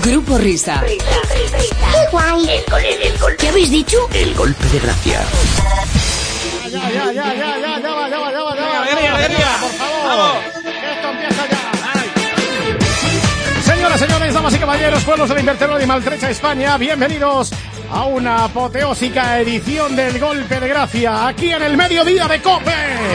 Grupo Risa. ¡Qué guay! El gol. ¿Qué habéis dicho? El golpe de gracia. Ya va. Alegría. Por favor. Esto empieza ya. Señoras, señores, damas y caballeros, pueblos del invertebrado y maltrecha España, bienvenidos a una apoteósica edición del Golpe de Gracia, aquí en el mediodía de COPE.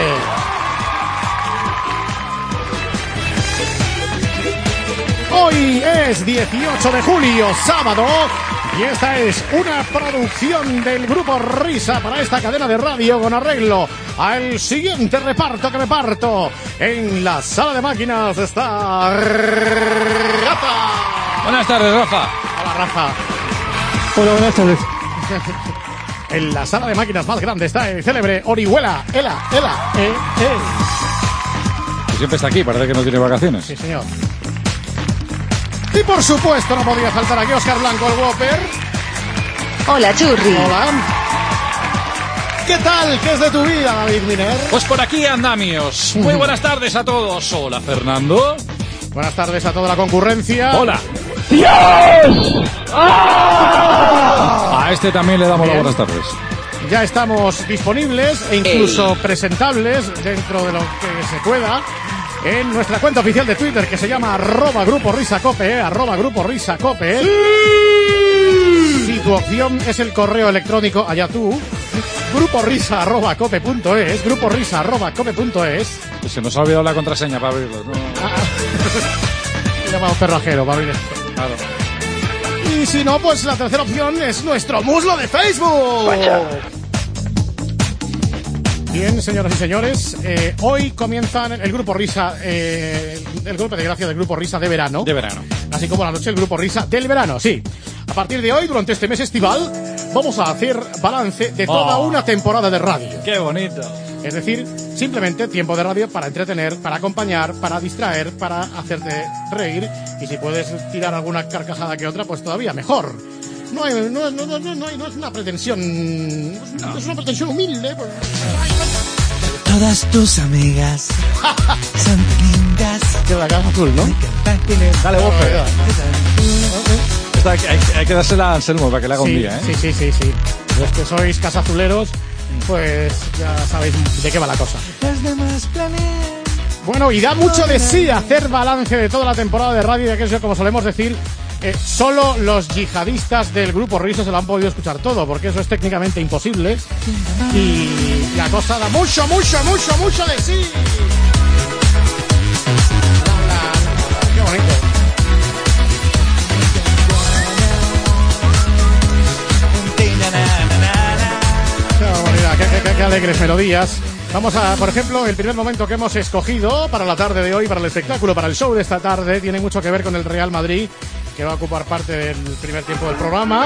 Hoy es 18 de julio, sábado, y esta es una producción del Grupo Risa para esta cadena de radio con arreglo al siguiente reparto que me parto. En la sala de máquinas está Rafa. Buenas tardes, Rafa. Hola, Rafa. Hola, buenas tardes. En la sala de máquinas más grande está el célebre Orihuela. Ela. Que siempre está aquí, parece que no tiene vacaciones. Sí, señor. Y por supuesto no podía faltar aquí Óscar Blanco, el Whopper. Hola, Churri. Hola. ¿Qué tal? ¿Qué es de tu vida, David Miner? Pues por aquí andamios. Muy buenas tardes a todos. Hola, Fernando. Buenas tardes a toda la concurrencia. Hola. ¡Dios! A este también le damos las buenas tardes. Ya estamos disponibles e incluso presentables dentro de lo que se pueda en nuestra cuenta oficial de Twitter, que se llama @GrupoRisaCope, @GrupoRisaCope. Si tu opción es el correo electrónico, allá tú, gruporisa@cope.es, gruporisa@cope.es. Pues se nos ha olvidado la contraseña para abrirlo, ¿no? Llamado cerrajero para abrir esto. Claro. Y si no, pues la tercera opción es nuestro muslo de Facebook. Pacha. Bien, señoras y señores, hoy comienzan el Grupo Risa, el golpe de gracia del Grupo Risa de verano. De verano. Así como la noche el Grupo Risa del verano, sí. A partir de hoy, durante este mes estival, vamos a hacer balance de toda una temporada de radio. ¡Qué bonito! Es decir, simplemente tiempo de radio para entretener, para acompañar, para distraer, para hacerte reír. Y si puedes tirar alguna carcajada que otra, pues todavía mejor. No es una pretensión, es una pretensión humilde. Pues. Todas tus amigas son lindas. Que la cara azul, ¿no? Dale, Bofe. Hay que dársela a Anselmo para que le haga un día, ¿eh? Sí. Los que sois casazuleros, pues ya sabéis de qué va la cosa. Las demás planean. Bueno, y da mucho de sí hacer balance de toda la temporada de radio, ya que eso, como solemos decir, solo los yihadistas del Grupo Risa se lo han podido escuchar todo, porque eso es técnicamente imposible. Y la cosa da mucho de sí. Qué bonito. Qué barbaridad, qué alegres melodías. Vamos a, por ejemplo, el primer momento que hemos escogido para la tarde de hoy, para el espectáculo, para el show de esta tarde, tiene mucho que ver con el Real Madrid, que va a ocupar parte del primer tiempo del programa.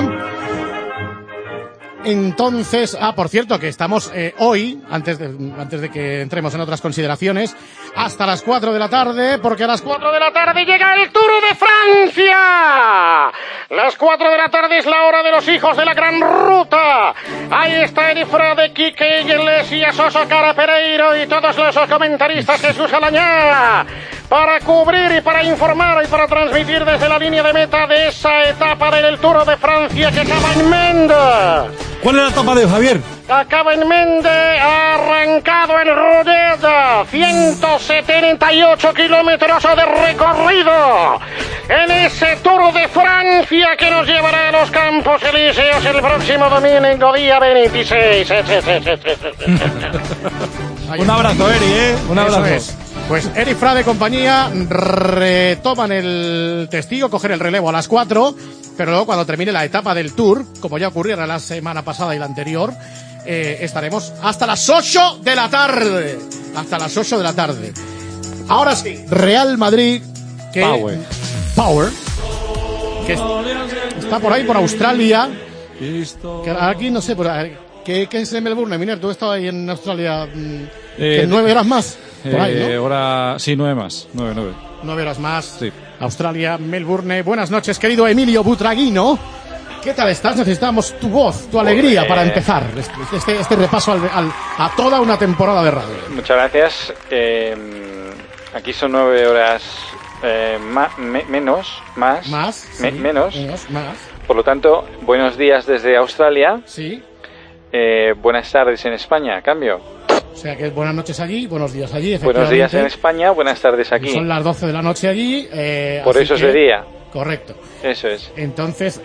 Entonces, por cierto, que estamos hoy, antes de que entremos en otras consideraciones, hasta las 4 de la tarde, porque a las 4 de la tarde llega el Tour de Francia. Las 4 de la tarde es la hora de los hijos de la gran ruta. Ahí está Eri Frade, Quique Iglesias, Oso Cara Pereiro y todos los comentaristas Jesús Alañá, para cubrir y para informar y para transmitir desde la línea de meta de esa etapa del Tour de Francia que acaba en Mende. ¿Cuál es la etapa de Javier? Acaba en Mende, arrancado en Rodez, 178 kilómetros de recorrido en ese Tour de Francia que nos llevará a los Campos Elíseos el próximo domingo, día 26. Un abrazo, Eri, Un abrazo. Eso es. Pues Eri Frade y compañía retoman el testigo, cogen el relevo a las 4, pero luego cuando termine la etapa del Tour, como ya ocurriera la semana pasada y la anterior, estaremos hasta las 8 de la tarde. Hasta las 8 de la tarde. Ahora sí, Real Madrid, que Power, que está por ahí, por Australia. Que aquí, no sé, ¿qué es en Melbourne? Miner, tú has estado ahí en Australia, ¿que 9 horas más? Por ahí, ¿no? Sí, 9 más. 9. 9 horas más. Sí. Australia, Melbourne. Buenas noches, querido Emilio Butraguino. ¿Qué tal estás? Necesitamos tu voz, tu alegría para empezar este repaso a toda una temporada de radio. Muchas gracias. Aquí son 9 horas Menos. Más. Por lo tanto, buenos días desde Australia. Sí. Buenas tardes en España, a cambio. O sea que buenas noches allí, buenos días allí. Buenos días en España, buenas tardes aquí. Son las 12 de la noche allí. Por eso es de día. Correcto. Eso es. Entonces,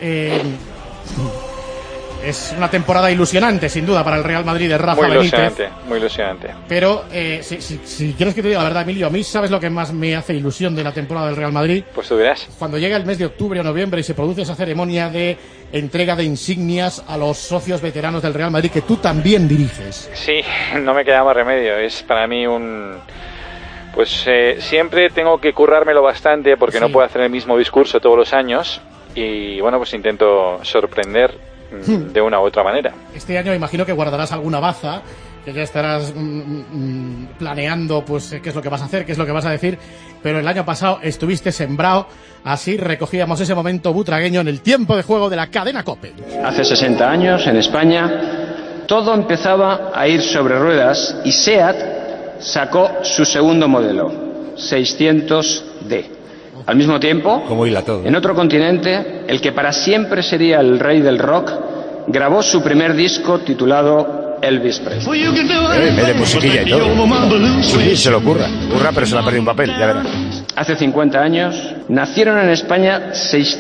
es una temporada ilusionante, sin duda, para el Real Madrid de Rafa Benítez. Muy ilusionante. Pero, si quieres que te diga la verdad, Emilio, a mí, ¿sabes lo que más me hace ilusión de la temporada del Real Madrid? Pues tú verás. Cuando llega el mes de octubre o noviembre y se produce esa ceremonia de entrega de insignias a los socios veteranos del Real Madrid, que tú también diriges. Sí, no me queda más remedio. Es para mí Pues siempre tengo que currármelo bastante porque no puedo hacer el mismo discurso todos los años. Y bueno, pues intento sorprender de una u otra manera. Este año imagino que guardarás alguna baza, que ya estarás planeando pues qué es lo que vas a hacer, qué es lo que vas a decir, pero el año pasado estuviste sembrado, así recogíamos ese momento butragueño en el tiempo de juego de la cadena COPE. Hace 60 años, en España, todo empezaba a ir sobre ruedas y SEAT sacó su segundo modelo, 600D. Al mismo tiempo, en otro continente, el que para siempre sería el rey del rock, grabó su primer disco titulado Elvis Presley. De musiquilla y todo. Sí, se lo curra, pero se le ha perdido un papel, ya verás. Hace 50 años, nacieron en España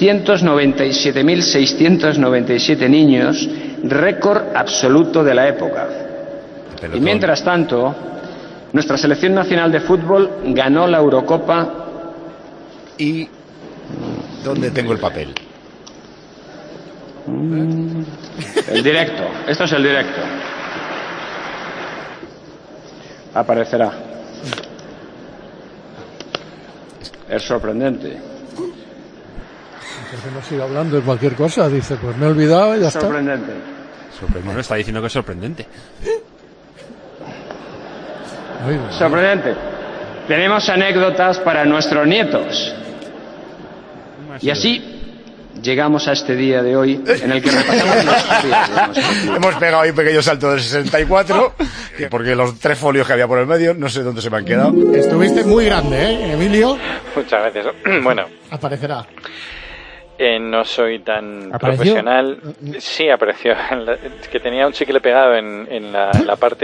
697.697 niños, récord absoluto de la época. Y mientras tanto, nuestra selección nacional de fútbol ganó la Eurocopa. ¿Y dónde tengo el papel? El directo. Esto es el directo. Aparecerá. Es sorprendente. Porque no sigue hablando de cualquier cosa. Dice, pues me he olvidado y ya está. Sorprendente. Bueno, está diciendo que es sorprendente. Sorprendente. Tenemos anécdotas para nuestros nietos. Y así llegamos a este día de hoy en el que repasamos la historia de nuestro club. Hemos pegado ahí un pequeño salto del 64, porque los 3 folios que había por el medio, no sé dónde se me han quedado. Estuviste muy grande, Emilio. Muchas veces. Bueno. Aparecerá. No soy tan profesional. Sí, apareció. Que tenía un chicle pegado en la parte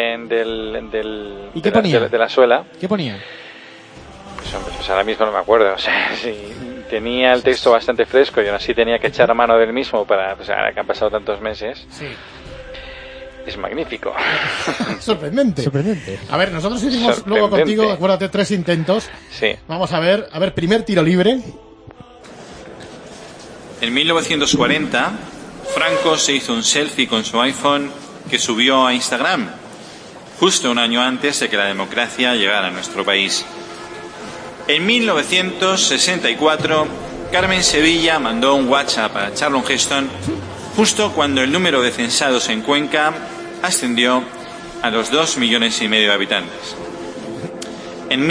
¿Y qué ponía? De la suela. ¿Qué ponía? Pues ahora mismo no me acuerdo. O sea, sí, tenía el texto bastante fresco y aún así tenía que echar mano del mismo para, pues ahora que han pasado tantos meses. Sí. Es magnífico. Sorprendente. A ver, nosotros hicimos luego contigo, acuérdate, 3 intentos. Sí. Vamos a ver, primer tiro libre. En 1940, Franco se hizo un selfie con su iPhone que subió a Instagram, justo un año antes de que la democracia llegara a nuestro país. En 1964, Carmen Sevilla mandó un WhatsApp a Charlton Heston justo cuando el número de censados en Cuenca ascendió a los 2,5 millones de habitantes. En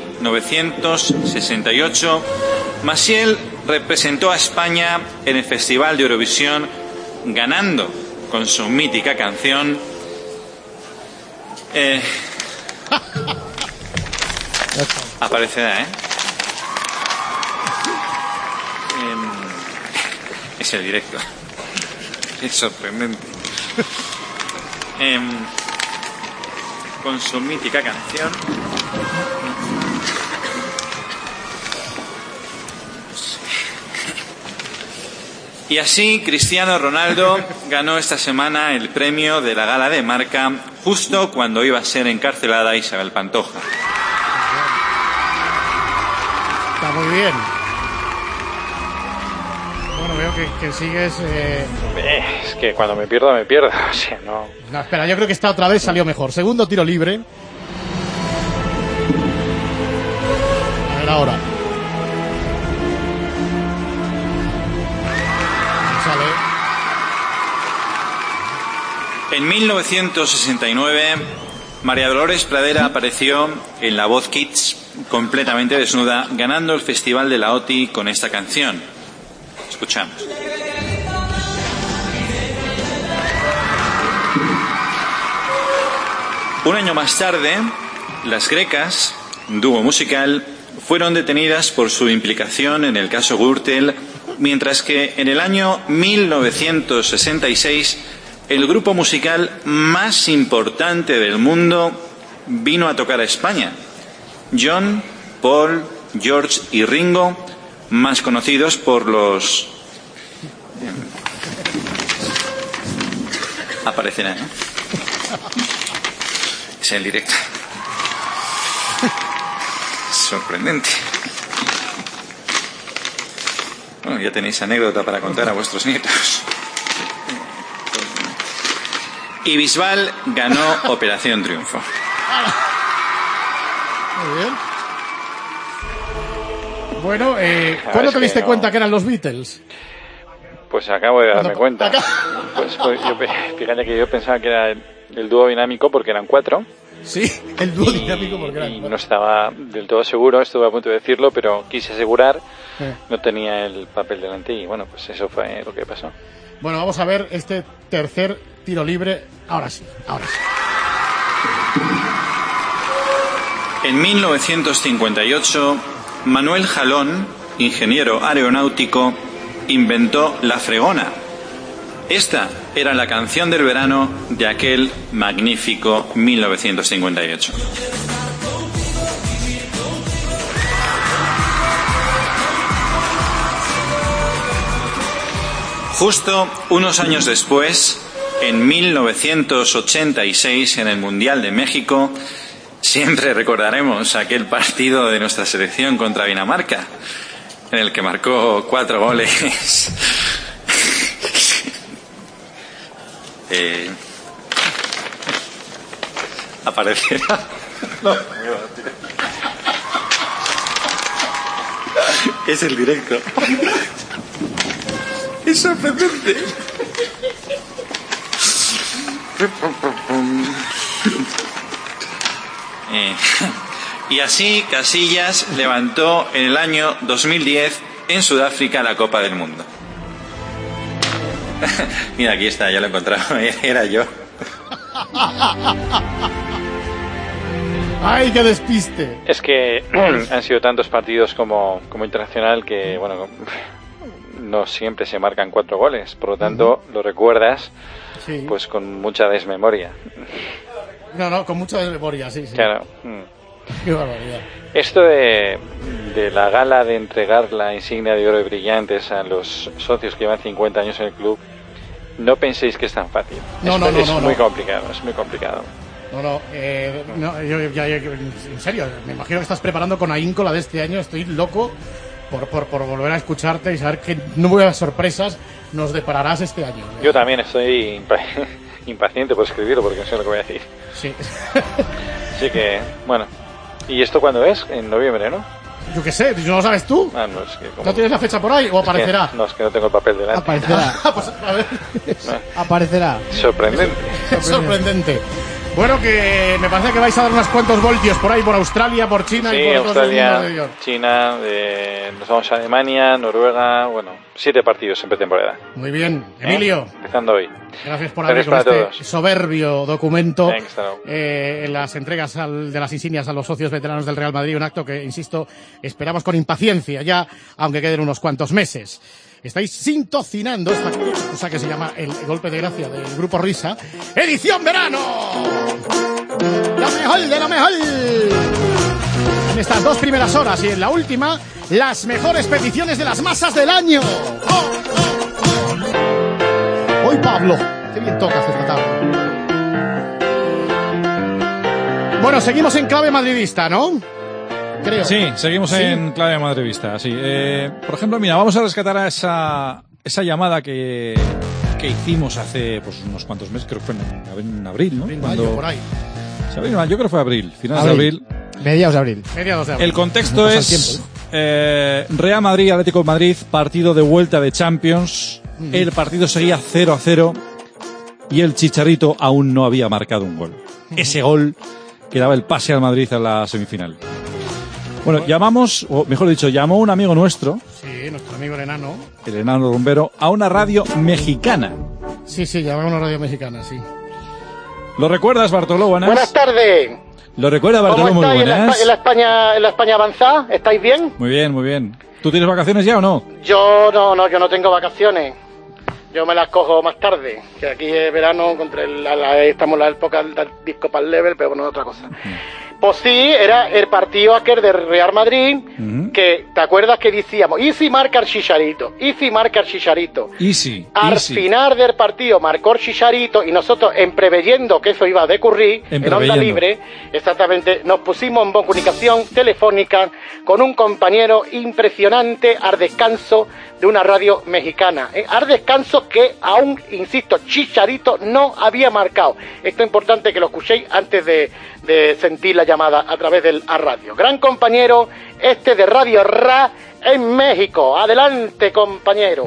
1968, Maciel representó a España en el Festival de Eurovisión, ganando con su mítica canción aparecerá, es el directo. Es sorprendente. Con su mítica canción. Y así Cristiano Ronaldo ganó esta semana el premio de la Gala de Marca justo cuando iba a ser encarcelada Isabel Pantoja. Está muy bien. Bueno, veo que sigues... Es que cuando me pierdo, me pierdo. O sea, no... No, espera, yo creo que esta otra vez salió mejor. Segundo tiro libre. A ver ahora. Sale. En 1969, María Dolores Pradera apareció en La Voz Kids completamente desnuda, ganando el Festival de la OTI con esta canción. Escuchamos. Un año más tarde, Las Grecas, dúo musical, fueron detenidas por su implicación en el caso Gürtel, mientras que en el año 1966 el grupo musical más importante del mundo vino a tocar a España. John, Paul, George y Ringo, más conocidos por los... Aparecerá, ¿eh? Es el directo. Sorprendente. Bueno, ya tenéis anécdota para contar a vuestros nietos. Y Bisbal ganó Operación Triunfo. Muy bien. Bueno, ¿cuándo te diste cuenta que eran los Beatles? Pues acabo de darme cuenta. Pues fíjate que yo pensaba que era el dúo dinámico porque eran 4. Sí, el dúo dinámico porque eran 4. No estaba del todo seguro, estuve a punto de decirlo, pero quise asegurar, no tenía el papel delante y bueno, pues eso fue lo que pasó. Bueno, vamos a ver este tercer tiro libre, ahora sí. En 1958, Manuel Jalón, ingeniero aeronáutico, inventó la fregona. Esta era la canción del verano de aquel magnífico 1958. Justo unos años después, en 1986, en el Mundial de México, siempre recordaremos aquel partido de nuestra selección contra Dinamarca, en el que marcó 4 goles. Aparecerá. No. Es el directo. Es sorprendente. Y así Casillas levantó en el año 2010 en Sudáfrica la Copa del Mundo. Mira, aquí está, ya lo he encontrado. Era yo. ¡Ay, qué despiste! Es que han sido tantos partidos como internacional que, bueno, no siempre se marcan 4 goles. Por lo tanto, lo recuerdas pues con mucha desmemoria. No, con mucha desmemoria, sí. Claro. Qué barbaridad. Esto de la gala de entregar la insignia de oro y brillantes a los socios que llevan 50 años en el club, no penséis que es tan fácil. Es muy complicado. Yo, en serio, me imagino que estás preparando con ahínco la de este año. Estoy loco por volver a escucharte y saber qué nuevas sorpresas nos depararás este año. Yo también estoy impaciente por escribirlo porque no sé lo que voy a decir. Sí. Así que, bueno. ¿Y esto cuándo es? En noviembre, ¿no? Yo qué sé, ¿no lo sabes tú? No, es que ¿No tienes la fecha por ahí o aparecerá? Es que no tengo el papel delante. Aparecerá. Pues, a ver. Aparecerá. Sorprendente. Bueno, que me parece que vais a dar unos cuantos voltios por ahí, por Australia, por China y por Australia, otros mundos. China, nos vamos a Alemania, Noruega, 7 partidos en pretemporada. Muy bien, Emilio. Empezando hoy. Gracias por abrir con este soberbio documento en las entregas de las insignias a los socios veteranos del Real Madrid, un acto que, insisto, esperamos con impaciencia ya, aunque queden unos cuantos meses. Estáis sintocinando esta cosa que se llama el golpe de gracia del Grupo Risa. ¡Edición verano! ¡La mejor de la mejor! En estas 2 primeras horas y en la última, las mejores peticiones de las masas del año. Hoy Pablo, qué bien tocas esta tarde. Bueno, seguimos en clave madridista, ¿no? Creo. Sí, seguimos en clave madridista, sí. Por ejemplo, mira, vamos a rescatar a esa llamada que hicimos hace pues unos cuantos meses, creo que fue en abril, ¿no? Mayo, por ahí. Yo creo que fue abril, finales de abril. Mediados de abril. El contexto es Real Madrid, Atlético de Madrid, partido de vuelta de Champions. El partido seguía 0-0 y el Chicharito aún no había marcado un gol. Ese gol que daba el pase al Madrid a la semifinal. Bueno, llamamos, o mejor dicho, llamó un amigo nuestro. Sí, nuestro amigo el enano. El enano rumbero, a una radio mexicana. Sí, llamó a una radio mexicana, sí. ¿Lo recuerdas, Bartoló? Buenas tardes. Lo recuerda Bartolo, muy buenas. ¿En la España avanzada? ¿Estáis bien? Muy bien, muy bien. ¿Tú tienes vacaciones ya o no? Yo no tengo vacaciones. Yo me las cojo más tarde, que aquí es verano, estamos en la época del disco para el level, pero bueno, otra cosa. Pues sí, era el partido aquel de Real Madrid, que ¿te acuerdas que decíamos? Easy marca el Chicharito, Easy marca el Chicharito. Easy. Al final del partido marcó el Chicharito y nosotros, preveyendo que eso iba a ocurrir, en Onda Libre, exactamente, nos pusimos en comunicación telefónica con un compañero impresionante al descanso de una radio mexicana. Al descanso que aún, insisto, Chicharito no había marcado. Esto es importante que lo escuchéis antes de sentir la llamada a través del radio. Gran compañero de Radio Ra en México. Adelante, compañero.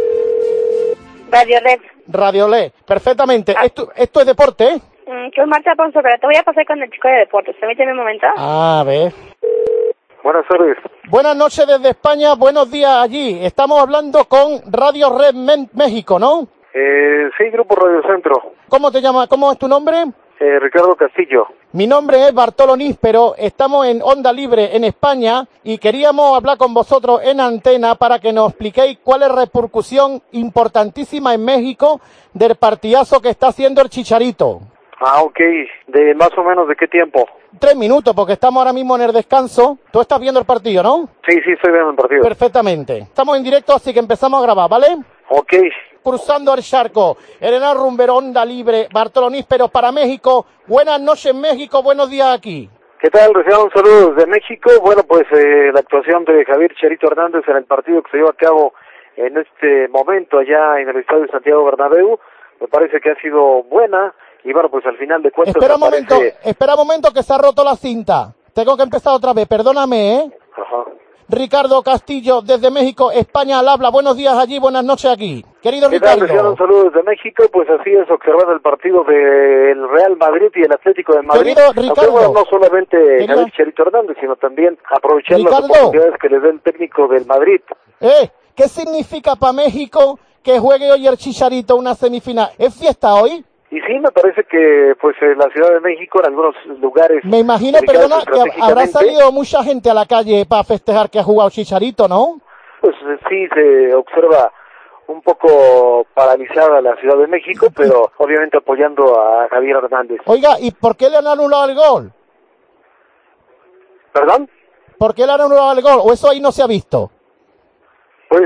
Radio Le, perfectamente. Esto es deporte, ¿eh? Que es Marta Ponzo, pero te voy a pasar con el chico de deportes. Permíteme un momento. A ver. Buenas tardes. Buenas noches desde España, buenos días allí. Estamos hablando con Radio Red México, ¿no? Sí, Grupo Radio Centro. ¿Cómo te llamas? ¿Cómo es tu nombre? Ricardo Castillo. Mi nombre es Bartolo Níspero, estamos en Onda Libre en España y queríamos hablar con vosotros en antena para que nos expliquéis cuál es la repercusión importantísima en México del partidazo que está haciendo el Chicharito. Ah, ok. ¿De más o menos de qué tiempo? 3 minutos, porque estamos ahora mismo en el descanso. Tú estás viendo el partido, ¿no? Sí, estoy viendo el partido. Perfectamente. Estamos en directo, así que empezamos a grabar, ¿vale? Ok. Cruzando el charco, Elena Rumbero, Onda Libre, Bartolo Níspero para México. Buenas noches, México, buenos días aquí. ¿Qué tal? Reciban un saludo desde México. Bueno, pues la actuación de Javier Chicharito Hernández en el partido que se lleva a cabo en este momento allá en el Estadio Santiago Bernabéu, me parece que ha sido buena. Y bueno, pues al final de cuentas... Espera un momento que se ha roto la cinta. Tengo que empezar otra vez, perdóname, ¿eh? Ajá. Ricardo Castillo, desde México, España al habla. Buenos días allí, buenas noches aquí. Querido Ricardo. Un saludo desde México, pues así es, observando el partido del Real Madrid y el Atlético de Madrid. Querido Ricardo. Bueno, no solamente Javier Chicharito Hernández, sino también aprovechando las oportunidades que le dé el técnico del Madrid. ¿Qué significa para México que juegue hoy el Chicharito una semifinal? ¿Es fiesta hoy? Y sí, me parece que pues en la Ciudad de México, en algunos lugares... Me imagino, perdona, que habrá salido mucha gente a la calle para festejar que ha jugado Chicharito, ¿no? Pues sí, se observa un poco paralizada la Ciudad de México, pero obviamente apoyando a Javier Hernández. Oiga, ¿y por qué le han anulado el gol? ¿Perdón? ¿Por qué le han anulado el gol? ¿O eso ahí no se ha visto? Pues,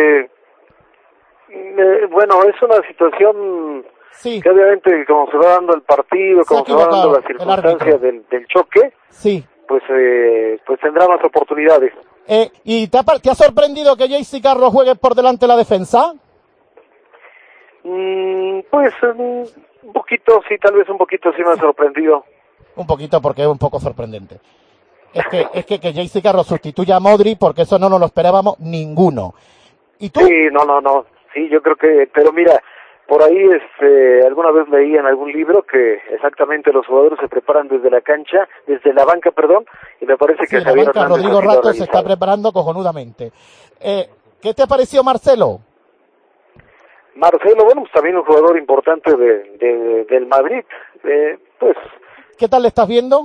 bueno, es una situación... Sí. Que obviamente como se va dando el partido, como se va dando la circunstancia del choque, sí, pues tendrá más oportunidades. ¿Y te ha sorprendido que JC Carlos juegue por delante de la defensa? Pues un poquito, sí, tal vez un poquito sí me ha sorprendido. Un poquito porque es un poco sorprendente. Es que JC Carlos sustituya a Modric, porque eso no nos lo esperábamos ninguno. ¿Y tú? Sí, no, sí, yo creo que, pero mira... Por ahí, alguna vez leí en algún libro que exactamente los jugadores se preparan desde la cancha, desde la banca, perdón, y me parece que Javier Hernández Rodrigo Rato se está preparando cojonudamente. ¿Qué te ha parecido Marcelo? Marcelo, bueno, pues también un jugador importante del Madrid, pues... ¿Qué tal le estás viendo?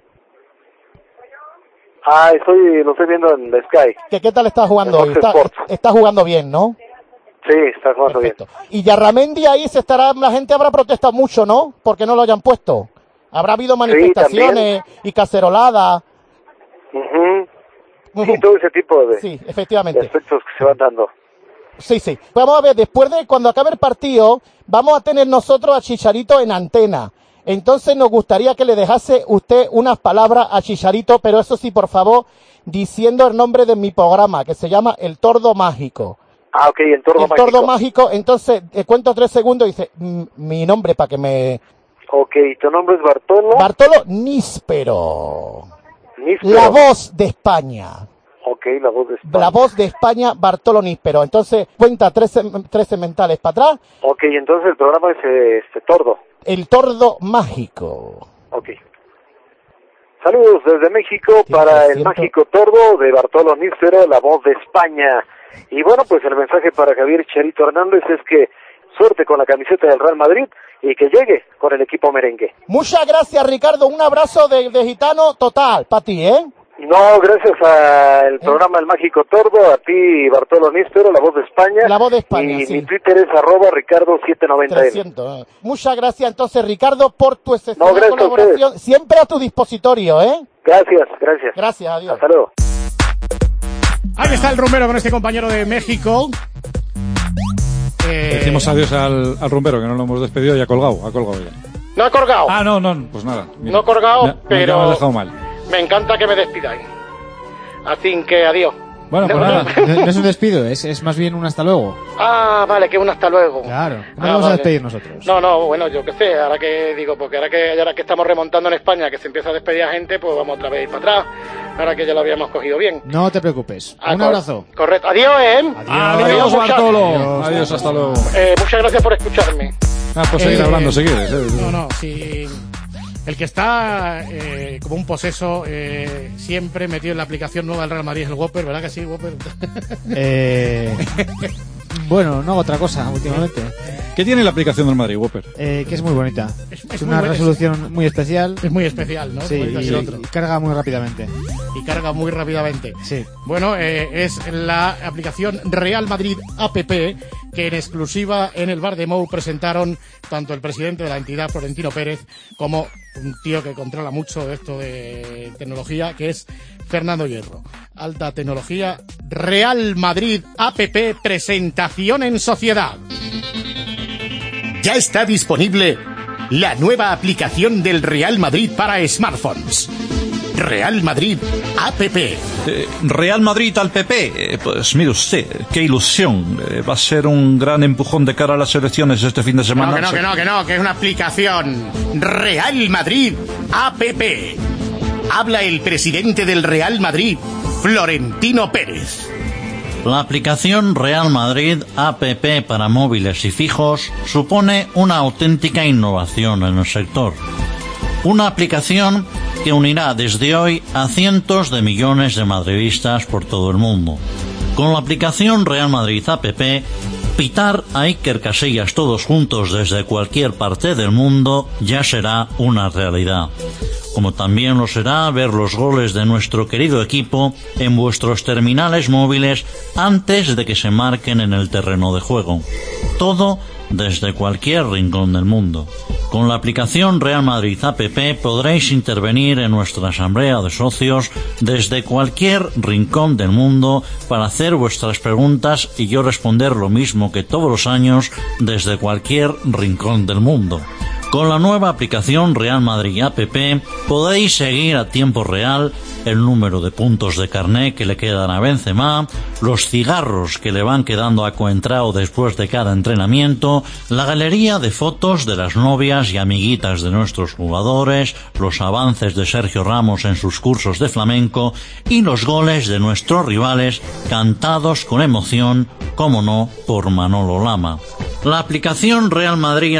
Lo estoy viendo en Sky. ¿Qué tal estás jugando hoy? Está jugando bien, ¿no? Sí, está jugando bien. Y Yarramendi ahí la gente habrá protestado mucho, ¿no? Porque no lo hayan puesto. Habrá habido manifestaciones y caceroladas. Sí, todo ese tipo de, efectivamente, de aspectos que se van dando. Sí. Vamos a ver, después de cuando acabe el partido, vamos a tener nosotros a Chicharito en antena. Entonces nos gustaría que le dejase usted unas palabras a Chicharito, pero eso sí, por favor, diciendo el nombre de mi programa, que se llama El Tordo Mágico. Ah, ok, El Tordo Mágico. Entonces, cuento 3 segundos y dice mi nombre para que me... Ok, ¿tu nombre es Bartolo? Bartolo Níspero. La voz de España. Ok, la voz de España. La voz de España, Bartolo Níspero. Entonces, cuenta 13 mentales para atrás. Ok, entonces el programa es Tordo. El Tordo Mágico. Ok. Saludos desde México para el Mágico Tordo de Bartolo Níspero, la voz de España. Y bueno, pues el mensaje para Javier Chicharito Hernández es que suerte con la camiseta del Real Madrid y que llegue con el equipo merengue. Muchas gracias, Ricardo. Un abrazo de gitano total para ti, ¿eh? No, gracias al programa El Mágico Tordo, a ti, Bartolo Nístero, La Voz de España. La Voz de España, y sí. mi Twitter es @Ricardo790M. Muchas gracias entonces, Ricardo, por tu excepcional gracias colaboración. Siempre a tu dispositorio, ¿eh? Gracias. Gracias, adiós. Hasta luego. Ahí está el rumbero con este compañero de México. Decimos adiós al rumbero, que no lo hemos despedido y ha colgado ya. No he colgado. Ah, no, pues nada. Mira, no he colgado, pero me has dejado mal. Me encanta que me despidáis. Así que adiós. Bueno, pues nada. No es un despido, es más bien un hasta luego. Ah, vale, que un hasta luego. Claro, no vamos a despedir nosotros. No, bueno, yo qué sé, ahora que digo, porque ahora que estamos remontando en España, que se empieza a despedir a gente, pues vamos otra vez para atrás, ahora que ya lo habíamos cogido bien. No te preocupes. Un abrazo. Correcto. Adiós, Adiós, Bartolo. Adiós, hasta luego. Muchas gracias por escucharme. Pues seguir hablando si quieres. No, sí. El que está como un poseso siempre metido en la aplicación nueva del Real Madrid es el Whopper, ¿verdad que sí, Whopper? Bueno, no hago otra cosa últimamente. ¿Qué tiene la aplicación del Madrid, Whopper? Que es muy bonita. Es muy una buena, resolución muy especial. Es muy especial, ¿no? Sí, y carga muy rápidamente. Sí. Bueno, es la aplicación Real Madrid App, que en exclusiva en el Bar de Mou presentaron tanto el presidente de la entidad, Florentino Pérez, como un tío que controla mucho de esto de tecnología, que es Fernando Hierro. Alta tecnología, Real Madrid App, presentación en sociedad. Ya está disponible la nueva aplicación del Real Madrid para smartphones. Real Madrid App. Real Madrid al PP. Pues mire usted, qué ilusión. Va a ser un gran empujón de cara a las elecciones este fin de semana. Que es una aplicación. Real Madrid App. Habla el presidente del Real Madrid, Florentino Pérez. La aplicación Real Madrid App para móviles y fijos supone una auténtica innovación en el sector. Una aplicación que unirá desde hoy a cientos de millones de madridistas por todo el mundo. Con la aplicación Real Madrid App, pitar a Iker Casillas todos juntos desde cualquier parte del mundo ya será una realidad. Como también lo será ver los goles de nuestro querido equipo en vuestros terminales móviles antes de que se marquen en el terreno de juego. Todo desde cualquier rincón del mundo. Con la aplicación Real Madrid App podréis intervenir en nuestra asamblea de socios desde cualquier rincón del mundo para hacer vuestras preguntas y yo responder lo mismo que todos los años desde cualquier rincón del mundo. Con la nueva aplicación Real Madrid App podéis seguir a tiempo real el número de puntos de carné que le quedan a Benzema, los cigarros que le van quedando a Coentrao después de cada entrenamiento, la galería de fotos de las novias y amiguitas de nuestros jugadores, los avances de Sergio Ramos en sus cursos de flamenco y los goles de nuestros rivales cantados con emoción, como no, por Manolo Lama. La aplicación Real Madrid...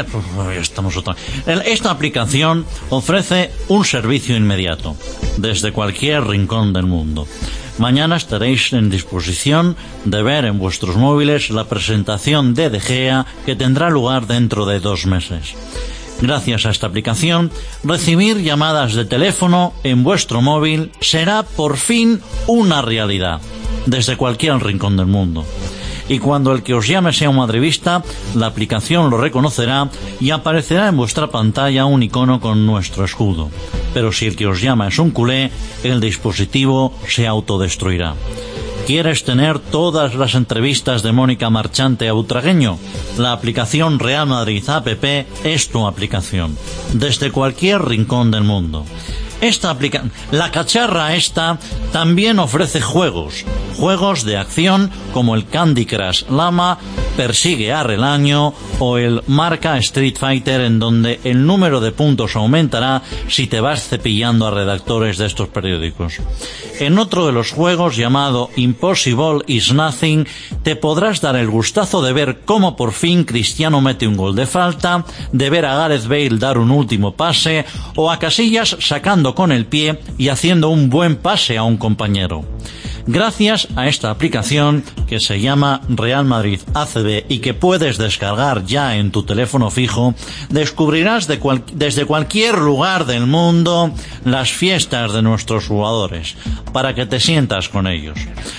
Esta aplicación ofrece un servicio inmediato, desde cualquier rincón del mundo. Mañana estaréis en disposición de ver en vuestros móviles la presentación de De Gea que tendrá lugar dentro de 2 meses. Gracias a esta aplicación, recibir llamadas de teléfono en vuestro móvil será por fin una realidad, desde cualquier rincón del mundo. Y cuando el que os llame sea un madridista, la aplicación lo reconocerá y aparecerá en vuestra pantalla un icono con nuestro escudo. Pero si el que os llama es un culé, el dispositivo se autodestruirá. ¿Quieres tener todas las entrevistas de Mónica Marchante a Butragueño? La aplicación Real Madrid App es tu aplicación, desde cualquier rincón del mundo. La cacharra esta también ofrece juegos de acción como el Candy Crush Lama, Persigue a Relaño o el Marca Street Fighter, en donde el número de puntos aumentará si te vas cepillando a redactores de estos periódicos. En otro de los juegos, llamado Impossible is Nothing, te podrás dar el gustazo de ver cómo por fin Cristiano mete un gol de falta, de ver a Gareth Bale dar un último pase o a Casillas sacando con el pie y haciendo un buen pase a un compañero. Gracias a esta aplicación que se llama Real Madrid ACB y que puedes descargar ya en tu teléfono fijo, descubrirás desde cualquier lugar del mundo las fiestas de nuestros jugadores, para que te sientas con ellos.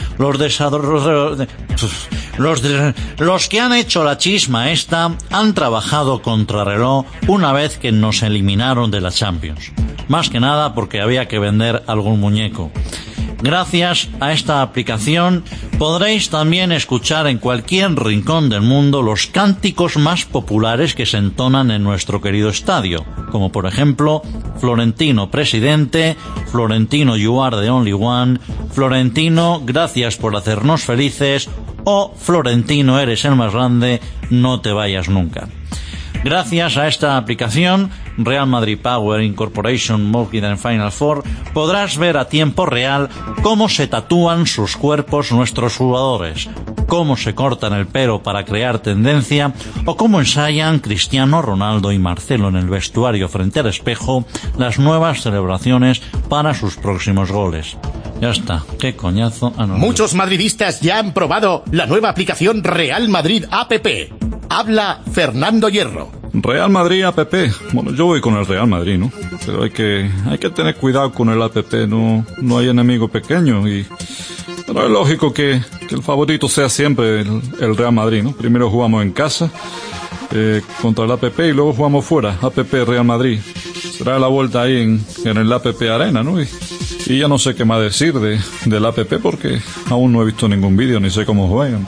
Los que han hecho la chisma esta han trabajado contrarreloj una vez que nos eliminaron de la Champions. Más que nada porque había que vender algún muñeco. Gracias a esta aplicación podréis también escuchar en cualquier rincón del mundo los cánticos más populares que se entonan en nuestro querido estadio, como por ejemplo Florentino Presidente, Florentino You Are the Only One, Florentino Gracias por hacernos felices o Florentino Eres el más grande, no te vayas nunca. Gracias a esta aplicación, Real Madrid Power Incorporation Morgan and Final Four, podrás ver a tiempo real cómo se tatúan sus cuerpos nuestros jugadores, cómo se cortan el pelo para crear tendencia o cómo ensayan Cristiano Ronaldo y Marcelo en el vestuario frente al espejo las nuevas celebraciones para sus próximos goles. Ya está, qué coñazo. Muchos madridistas ya han probado la nueva aplicación Real Madrid APP. Habla Fernando Hierro. Real Madrid APP. Bueno, yo voy con el Real Madrid, ¿no? Pero hay que tener cuidado con el APP, no hay enemigo pequeño pero es lógico que el favorito sea siempre el Real Madrid, ¿no? Primero jugamos en casa contra el APP y luego jugamos fuera, APP Real Madrid. Será la vuelta ahí en el APP Arena, ¿no? Y ya no sé qué más decir del APP porque aún no he visto ningún vídeo ni sé cómo juegan.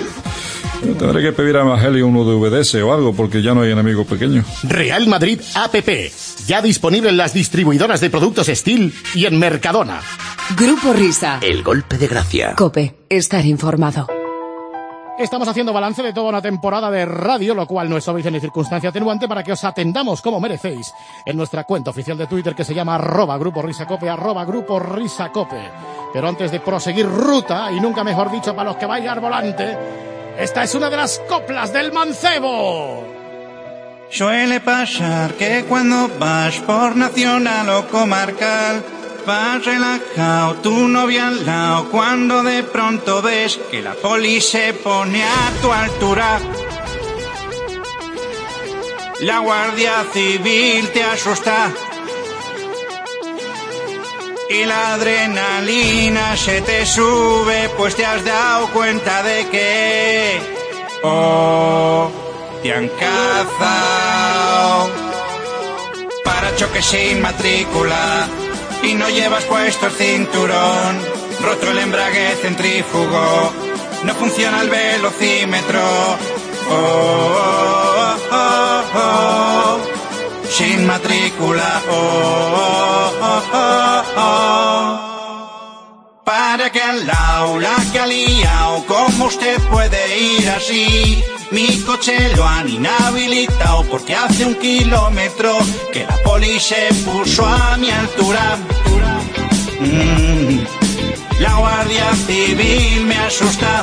Tendré que pedir a Evangelio uno de VDS o algo porque ya no hay enemigo pequeño. Real Madrid APP, ya disponible en las distribuidoras de productos Steel y en Mercadona. Grupo Risa. El golpe de gracia. COPE, estar informado. Estamos haciendo balance de toda una temporada de radio, lo cual no es obvio ni circunstancia atenuante para que os atendamos como merecéis en nuestra cuenta oficial de Twitter que se llama @GrupoRisaCope, @GrupoRisaCope. Pero antes de proseguir ruta, y nunca mejor dicho para los que vayan al volante, esta es una de las coplas del mancebo. Suele pasar que cuando vas por nacional o comarcal, vas relajado, tu novia al lado, cuando de pronto ves que la poli se pone a tu altura. La Guardia Civil te asusta y la adrenalina se te sube, pues te has dado cuenta de que te han cazado. Parachoques sin matrícula y no llevas puesto el cinturón, roto el embrague centrífugo, no funciona el velocímetro. Sin matrícula. Para que al lado la que ha liado, ¿cómo usted puede ir así? Mi coche lo han inhabilitado porque hace 1 kilómetro que la poli se puso a mi altura. La Guardia Civil me asusta.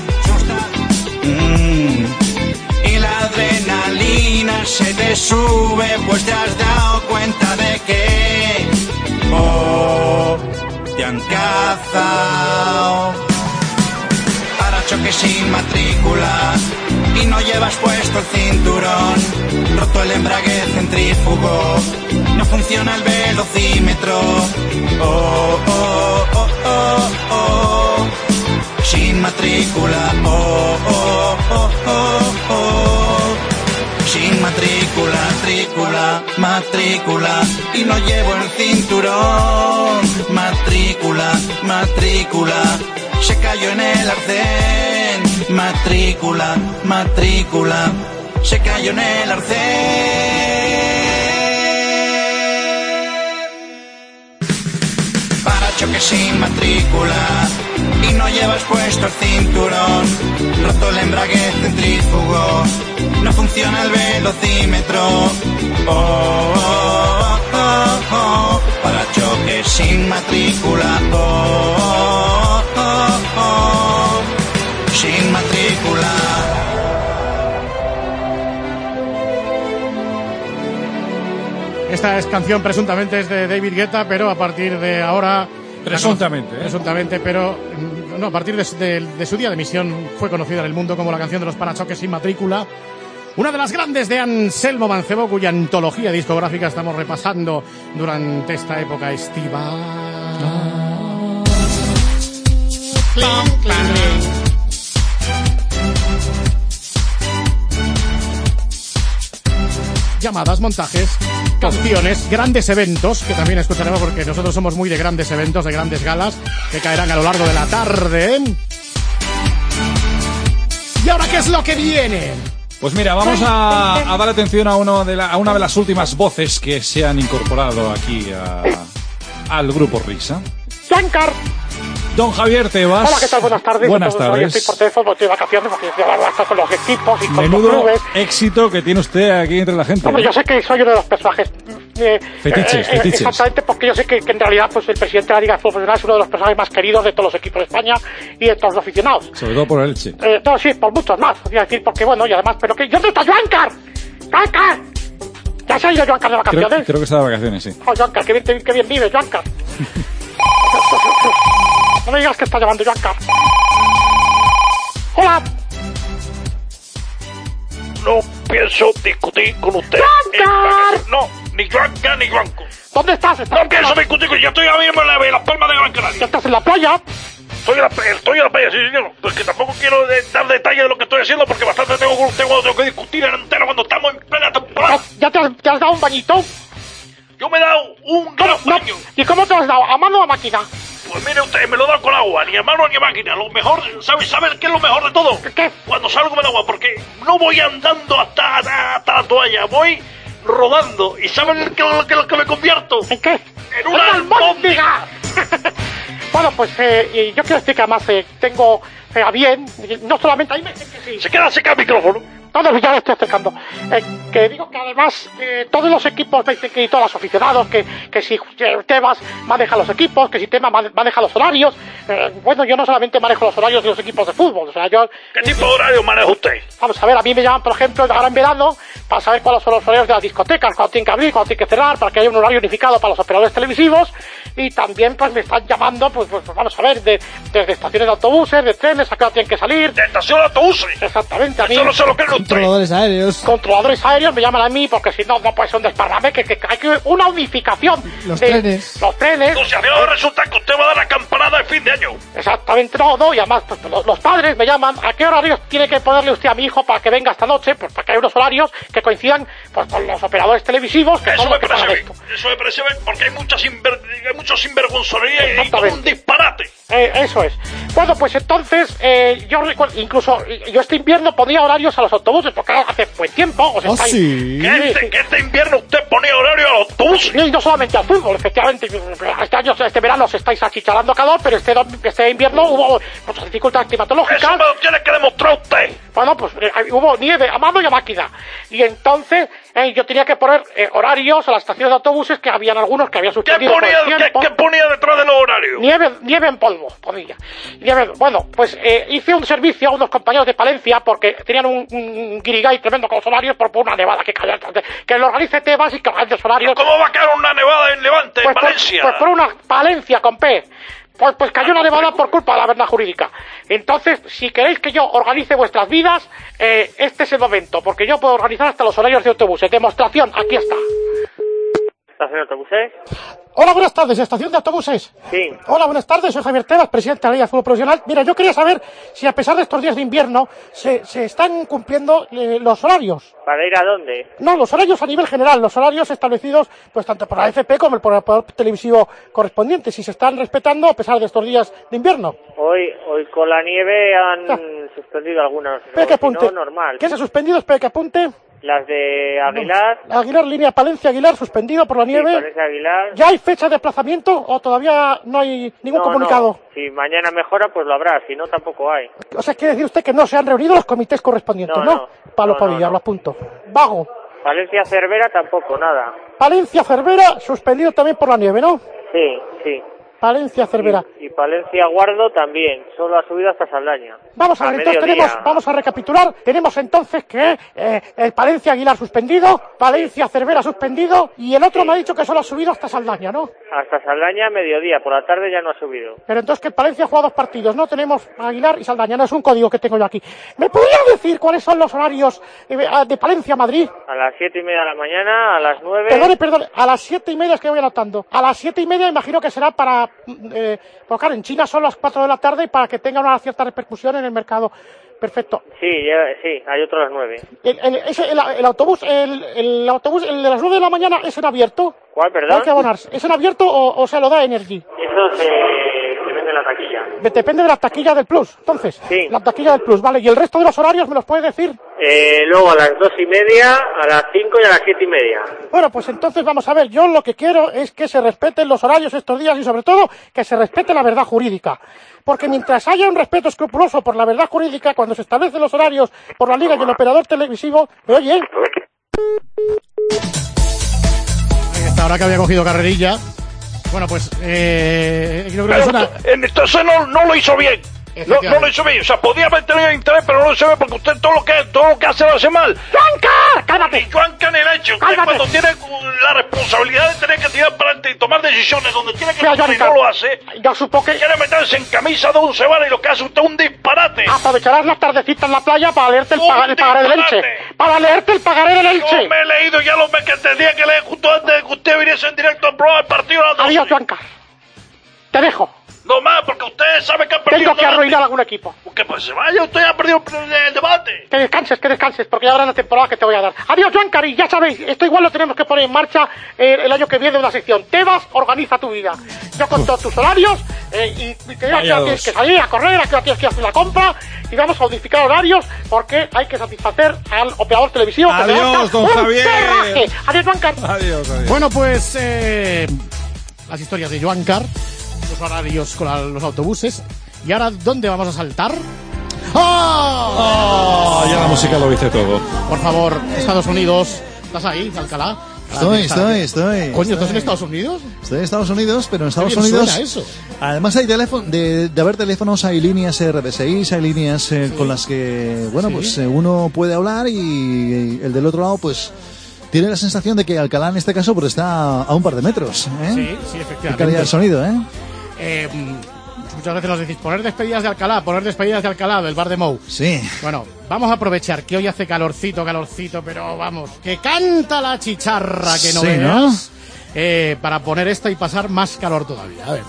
Y la adrenalina se te sube, pues te has dado cuenta de que te han cazado. Parachoques sin matrícula y no llevas puesto el cinturón, roto el embrague centrífugo, no funciona el velocímetro. Sin matrícula. Sin matrícula, matrícula, y no llevo el cinturón. Matrícula, se cayó en el arcén. Matrícula, se cayó en el arcén. Parachoques sin matrícula y no llevas puesto el cinturón, roto el embrague centrífugo, no funciona el velocímetro. Parachoques sin matrícula. Sin matrícula. Esta canción presuntamente es de David Guetta, pero a partir de ahora Presuntamente. Presuntamente, pero no, a partir de su día de emisión fue conocida en el mundo como la canción de los parachoques sin matrícula. Una de las grandes de Anselmo Mancebo, cuya antología discográfica estamos repasando durante esta época estival. Cling, cling, cling. Llamadas, montajes, canciones, grandes eventos, que también escucharemos porque nosotros somos muy de grandes eventos, de grandes galas, que caerán a lo largo de la tarde. ¿Y ahora qué es lo que viene? Pues mira, vamos a dar atención a una de las últimas voces que se han incorporado aquí al Grupo Risa. Giancar. Don Javier Tebas. Hola, ¿qué tal? Buenas tardes. Buenas tardes. Estoy por teléfono, estoy de vacaciones, porque estoy con los equipos y con Menudo los clubes. éxito que tiene usted aquí entre la gente. Hombre, yo sé que soy uno de los personajes fetiches. Exactamente, porque yo sé que en realidad pues el presidente de la Liga de Fútbol Profesional es uno de los personajes más queridos de todos los equipos de España y de todos los aficionados. Sobre todo por el Elche. No, sí, por muchos más, podría decir, porque bueno, y además, pero que ¿dónde está Giancar? ¡Giancar! ¿Ya se ha ido Giancar de vacaciones? Creo que está de vacaciones, sí. Oh, Giancar, qué bien vive, Giancar. No me digas que está llamando Giancar. Hola. No pienso discutir con usted. ¡Giancar! No, ni Giancar ni Blanco. ¿Dónde estás? No pienso discutir con... Yo estoy ahora mismo en Las Palmas de Gran Canaria. ¿Estás en la playa? Estoy en la playa, sí, señor. Porque tampoco quiero dar detalles de lo que estoy haciendo porque bastante tengo que discutir en antena cuando estamos en plena temporada. ¿Ya te has dado un bañito? Yo me he dado un gran baño. ¿Y cómo te lo has dado? ¿A mano o a máquina? Pues mire usted, me lo he dado con agua, ni a mano ni a máquina. Lo mejor, ¿sabe qué es lo mejor de todo? ¿Qué? Cuando salgo me da agua, porque no voy andando hasta la toalla, voy rodando. ¿Y saben qué es lo que me convierto? ¿En qué? En una albóndiga. Bueno, pues yo quiero decir que además tengo a bien, no solamente... Ahí me dicen que sí. Se queda seca el micrófono. No, ya lo estoy acercando. Que digo que además todos los equipos me dicen que y todos los aficionados, que si Tebas maneja los equipos, que si Tebas maneja los horarios. Bueno, yo no solamente manejo los horarios de los equipos de fútbol, o sea, yo... ¿Qué tipo de horario maneja usted? Vamos a ver, a mí me llaman, por ejemplo, ahora en verano, para saber cuáles son los horarios de las discotecas, cuándo tienen que abrir, cuándo tienen que cerrar, para que haya un horario unificado para los operadores televisivos, y también pues me están llamando, pues vamos a ver, desde estaciones de autobuses, de trenes, a qué hora tienen que salir. ¿De estaciones de autobuses? Exactamente, a mí... Eso no sé lo que es usted. Controladores aéreos. Controladores aéreos me llaman a mí porque si no puede ser un desparrame, que hay que una unificación. Los trenes. Los trenes. O sea, ahora resulta que usted va a dar la campanada de fin de año. Exactamente, no, y además pues, los padres me llaman, ¿a qué horarios tiene que ponerle usted a mi hijo para que venga esta noche? Pues para que haya unos horarios que coincidan pues, con los operadores televisivos. Que eso me parece bien, eso me parece bien, porque hay muchos sinvergonzonería y todo un disparate. Eso es. Bueno, pues entonces, yo recuerdo, incluso, yo este invierno ponía horarios a los autobuses, porque hace buen tiempo. Sí. Que este invierno usted ponía horario a los autobuses. Y no solamente al fútbol, efectivamente. Este verano os estáis achicharando calor, pero este invierno hubo muchas dificultades climatológicas. Eso me lo tiene que demostrar usted. Bueno, pues hubo nieve a mano y a máquina. Y entonces yo tenía que poner horarios a las estaciones de autobuses, que habían algunos que habían suspendido. ¿Qué ponía detrás de los horarios? Nieve en polvo, ponía. Bueno, pues hice un servicio a unos compañeros de Palencia porque tenían un guirigay tremendo con los horarios por una nevada que lo organice Tebas y que organice los horarios. ¿Cómo va a caer una nevada en Levante, en Valencia? Pues por una Palencia con P. Pues cayó una nevada por culpa de la verdad jurídica. Entonces, si queréis que yo organice vuestras vidas, este es el momento, porque yo puedo organizar hasta los horarios de autobuses. Demostración, aquí está. ¿Estación de autobuses? Hola, buenas tardes, estación de autobuses. Sí. Hola, buenas tardes, soy Javier Tebas, presidente de la Liga de Fútbol Profesional. Mira, yo quería saber si a pesar de estos días de invierno se están cumpliendo los horarios. ¿Para ir a dónde? No, los horarios a nivel general, los horarios establecidos pues tanto por la FP como por el operador televisivo correspondiente, si se están respetando a pesar de estos días de invierno. Hoy con la nieve han suspendido algunas. Espera que apunte. No, normal. ¿Qué se ha suspendido? Espera que apunte. Las de Aguilar. No. Aguilar, línea Palencia-Aguilar, suspendido por la nieve. Sí, Palencia-Aguilar. ¿Ya hay fecha de desplazamiento o todavía no hay ningún comunicado? No. Si mañana mejora, pues lo habrá, si no, tampoco hay. O sea, quiere decir usted que no se han reunido los comités correspondientes, ¿no? Pablo Padilla, lo apunto. Vago. Palencia-Cervera tampoco, nada. Palencia-Cervera, suspendido también por la nieve, ¿no? Sí. Palencia Cervera. Y Palencia Guardo también, solo ha subido hasta Saldaña. Vamos a ver, entonces vamos a recapitular. Tenemos entonces que el Palencia Aguilar suspendido, Palencia Cervera suspendido, y el otro me ha dicho que solo ha subido hasta Saldaña, ¿no? Hasta Saldaña mediodía, por la tarde ya no ha subido. Pero entonces que el Palencia juega 2 partidos, ¿no? Tenemos Aguilar y Saldaña, no es un código que tengo yo aquí. ¿Me podría decir cuáles son los horarios de Palencia a Madrid? A las 7:30 de la mañana, a las 9... Perdone, a las 7:30 es que voy anotando. A las 7:30 imagino que será para... porque claro, en China son las 4 de la tarde y para que tenga una cierta repercusión en el mercado. Perfecto. Sí, hay otro a las 9. El autobús, el de las 9 de la mañana, ¿es en abierto? ¿Cuál, perdón? Hay que abonarse. ¿Es en abierto o se lo da Energy? Eso se vende en la taquilla. Depende de la taquilla del Plus, entonces. Sí. La taquilla del Plus, vale. ¿Y el resto de los horarios me los puede decir? Luego a las 2:30, a las 5 y a las 7:30. Bueno, pues entonces vamos a ver. Yo lo que quiero es que se respeten los horarios estos días y sobre todo que se respete la verdad jurídica. Porque mientras haya un respeto escrupuloso por la verdad jurídica, cuando se establecen los horarios por la Liga y el operador televisivo, ¿me oye? Ahí está, ahora que había cogido carrerilla. Bueno, pues creo que suena... En esta escena no lo hizo bien. No lo hizo bien, o sea, podía haber tenido interés, pero no lo hizo bien porque usted todo lo que hace lo hace mal. ¡Juancar! ¡Cálmate! Juancar el hecho, usted cuando tiene la responsabilidad de tener que tirar para adelante y tomar decisiones donde tiene que tomar y no lo hace, yo supongo que quiere meterse en camisa de 11 varas y lo que hace usted es un disparate. Aprovecharás las tardecitas en la playa para leerte el pagaré del Elche. Para leerte el pagaré del Elche. Yo me he leído ya los meses que tendría que leer justo antes de que usted viniese en directo al programa del partido. Adiós, Juancar. Te dejo. No más, porque usted sabe que ha perdido. Tengo que arruinar algún equipo. Que pues se vaya, usted ha perdido el debate. Que descanses, porque ya habrá una temporada que te voy a dar. Adiós, Joan Cari, ya sabéis, esto igual lo tenemos que poner en marcha el año que viene, una sección. Tebas, organiza tu vida. Yo con todos tus horarios, y te digo que tienes que salir a correr, a que tienes que hacer la compra, y vamos a modificar horarios, porque hay que satisfacer al operador televisivo. Adiós, don Javier. Adiós, Joan Cari. Adiós. Bueno, pues las historias de Joan Car, los horarios con los autobuses. ¿Y ahora dónde vamos a saltar? ¡Oh! Ya la música lo dice todo. Por favor, Estados Unidos. ¿Estás ahí, Alcalá? Estoy. Coño, ¿estás en Estados Unidos? Estoy en Estados Unidos, pero en Estados Unidos Unidos... Eso. Además hay teléfono, de haber teléfonos, hay líneas RDSI, hay líneas con las que, bueno, pues uno puede hablar y el del otro lado, pues... Tiene la sensación de que Alcalá en este caso pues está a un par de metros, ¿eh? Sí, efectivamente. Qué calidad del sonido, Muchas veces nos decís poner despedidas de Alcalá, del bar de Mou. Sí. Bueno, vamos a aprovechar que hoy hace calorcito, pero vamos, que canta la chicharra que no veas, ¿no? Para poner esta y pasar más calor todavía. A ver.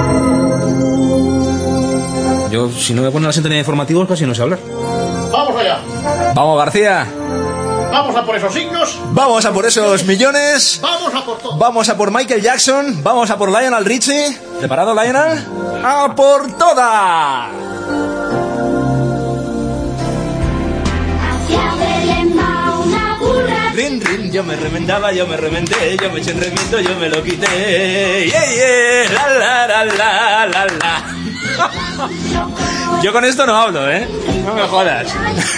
Yo, si no me ponen la sintonía de informativos, casi no sé hablar. ¡Vamos allá! ¡Vamos, García! Vamos a por esos signos. Vamos a por esos millones. Vamos a por todo. Vamos a por Michael Jackson. Vamos a por Lionel Richie. ¿Preparado, Lionel? ¡A por toda! Rin, rin, yo me remendaba, yo me reventé, yo me eché en remiendo, yo me lo quité. Yeah, la, la, la, la, la. Yo con esto no hablo, ¿eh? No me jodas.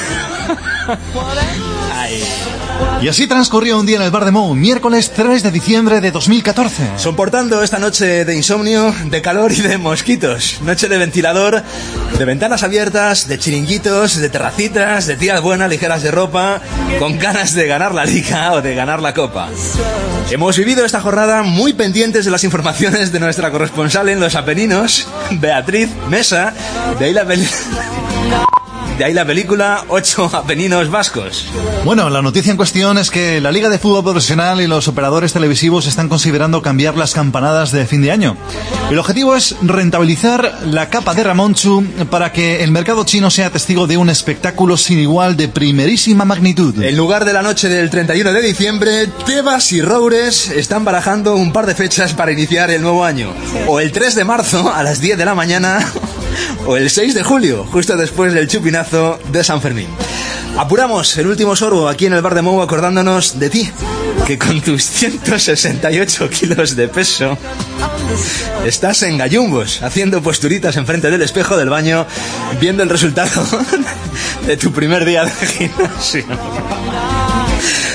Ay. Y así transcurrió un día en el bar de Mou, miércoles 3 de diciembre de 2014. Soportando esta noche de insomnio, de calor y de mosquitos. Noche de ventilador, de ventanas abiertas, de chiringuitos, de terracitas, de tías buenas, ligeras de ropa, con ganas de ganar la liga o de ganar la copa. Hemos vivido esta jornada muy pendientes de las informaciones de nuestra corresponsal en los Apeninos, Beatriz Mesa, de ahí la película 8 Apeninos Vascos. Bueno, la noticia en cuestión es que la Liga de Fútbol Profesional y los operadores televisivos están considerando cambiar las campanadas de fin de año. El objetivo es rentabilizar la capa de Ramonchu para que el mercado chino sea testigo de un espectáculo sin igual de primerísima magnitud. En lugar de la noche del 31 de diciembre, Tebas y Roures están barajando un par de fechas para iniciar el nuevo año. O el 3 de marzo a las 10 de la mañana... o el 6 de julio, justo después del chupinazo de San Fermín. Apuramos el último sorbo aquí en el bar de Mou acordándonos de ti, que con tus 168 kilos de peso estás en gallumbos, haciendo posturitas enfrente del espejo del baño, viendo el resultado de tu primer día de gimnasio.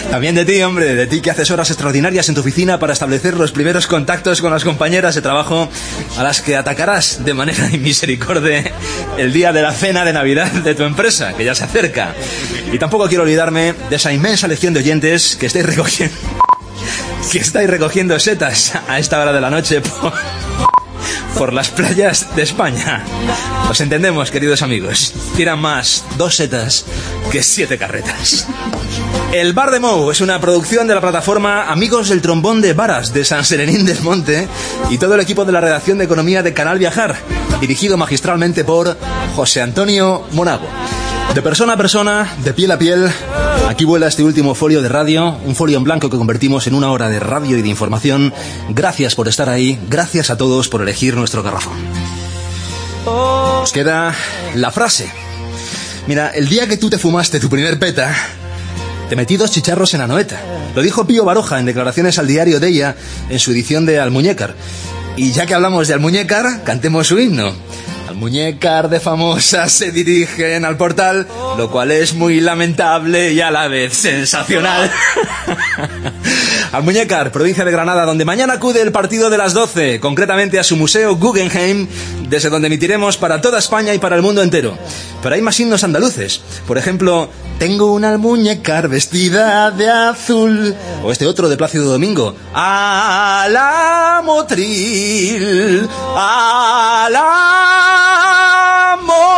También de ti, hombre, de ti que haces horas extraordinarias en tu oficina para establecer los primeros contactos con las compañeras de trabajo a las que atacarás de manera inmisericordia el día de la cena de Navidad de tu empresa, que ya se acerca. Y tampoco quiero olvidarme de esa inmensa legión de oyentes que estáis recogiendo setas a esta hora de la noche por las playas de España. Os entendemos, queridos amigos. Tiran más 2 setas que 7 carretas. El Bar de Mou es una producción de la plataforma Amigos del Trombón de Varas de San Serenín del Monte y todo el equipo de la redacción de Economía de Canal Viajar, dirigido magistralmente por José Antonio Monago. De persona a persona, de piel a piel, aquí vuela este último folio de radio, un folio en blanco que convertimos en una hora de radio y de información. Gracias por estar ahí, gracias a todos por elegir nuestro garrafón. Nos queda la frase. Mira, el día que tú te fumaste tu primer peta, te metí 2 chicharros en Anoeta. Lo dijo Pío Baroja en declaraciones al diario de ella en su edición de Almuñécar. Y ya que hablamos de Almuñécar, cantemos su himno. Almuñécar de famosas se dirigen al portal, lo cual es muy lamentable y a la vez sensacional. Almuñécar, provincia de Granada, donde mañana acude el partido de las 12, concretamente a su museo Guggenheim, desde donde emitiremos para toda España y para el mundo entero. Pero hay más himnos andaluces. Por ejemplo, tengo una almuñécar vestida de azul. O este otro de Plácido Domingo. A la motril, a la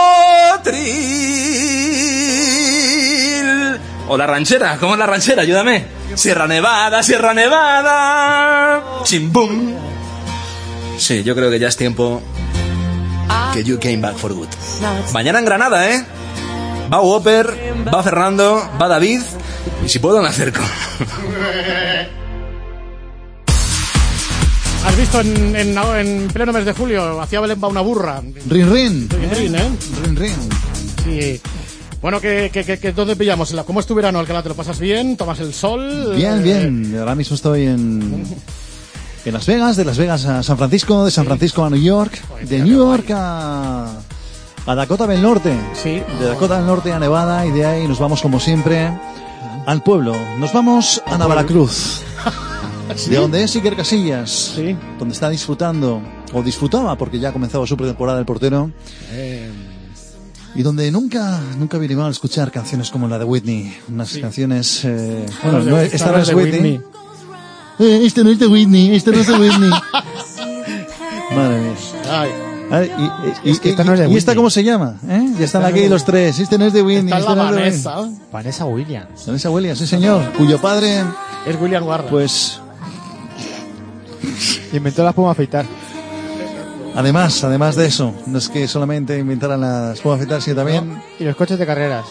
motril. O la ranchera, ¿cómo es la ranchera? Ayúdame. Sierra Nevada, Sierra Nevada. Chimbum. Sí, yo creo que ya es tiempo que you came back for good. Mañana en Granada, ¿eh? Va Whopper, va Fernando, va David. Y si puedo me acerco. ¿Has visto en pleno mes de julio? Hacía Belén va una burra. Rin, rin. Rin, rin, ¿eh? Rin, rin. Sí. Bueno, ¿dónde pillamos? ¿Cómo es tu verano, Alcalá? ¿Te lo pasas bien? ¿Tomas el sol? Bien, bien. Ahora mismo estoy en Las Vegas, de Las Vegas a San Francisco, de San Francisco a New York, de New York a Dakota del Norte. Sí. De Dakota del Norte a Nevada y de ahí nos vamos como siempre al pueblo. Nos vamos a Navaracruz. ¿Sí? De donde es Iker Casillas, sí, donde está disfrutando, o disfrutaba porque ya ha comenzado su pretemporada el portero, y donde nunca viene mal escuchar canciones como la de Whitney, unas canciones, bueno, no, esta no es de Whitney. Esto no es de Whitney, esto no es de Whitney. Madre mía. Ay. ¿Y esta cómo se llama? Ya están aquí los tres. Este no es de Whitney. Esta es la Vanessa. Vanessa Williams. Vanessa Williams, sí señor, cuyo padre es William Guarda. Pues inventó la espuma afeitar. Además de eso, no es que solamente inventaran la espuma afeitar, sino también... No. Y los coches de carreras.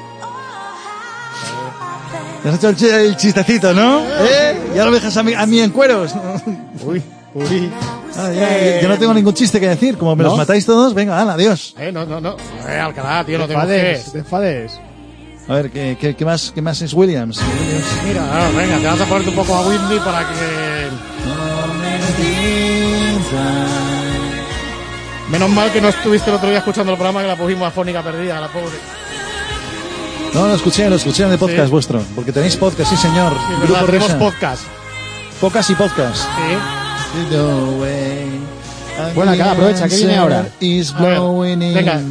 Te has hecho el chistecito, ¿no? Ya lo dejas a mí en cueros. Uy. Yo no tengo ningún chiste que decir. Como me los matáis todos, venga, hala, adiós. No. Alcalá, tío, no te enfades. A ver, ¿qué más es Williams? Mira, venga, te vas a ponerte un poco a Whitney para que... Menos mal que no estuviste el otro día escuchando el programa, que la pusimos afónica perdida, la pobre. No, lo escuché en el podcast vuestro. Porque tenéis podcast, sí señor. Sí, verdad, tenemos podcast. Podcast y podcast. Sí. Bueno, acá aprovecha, ¿qué viene ahora? Venga,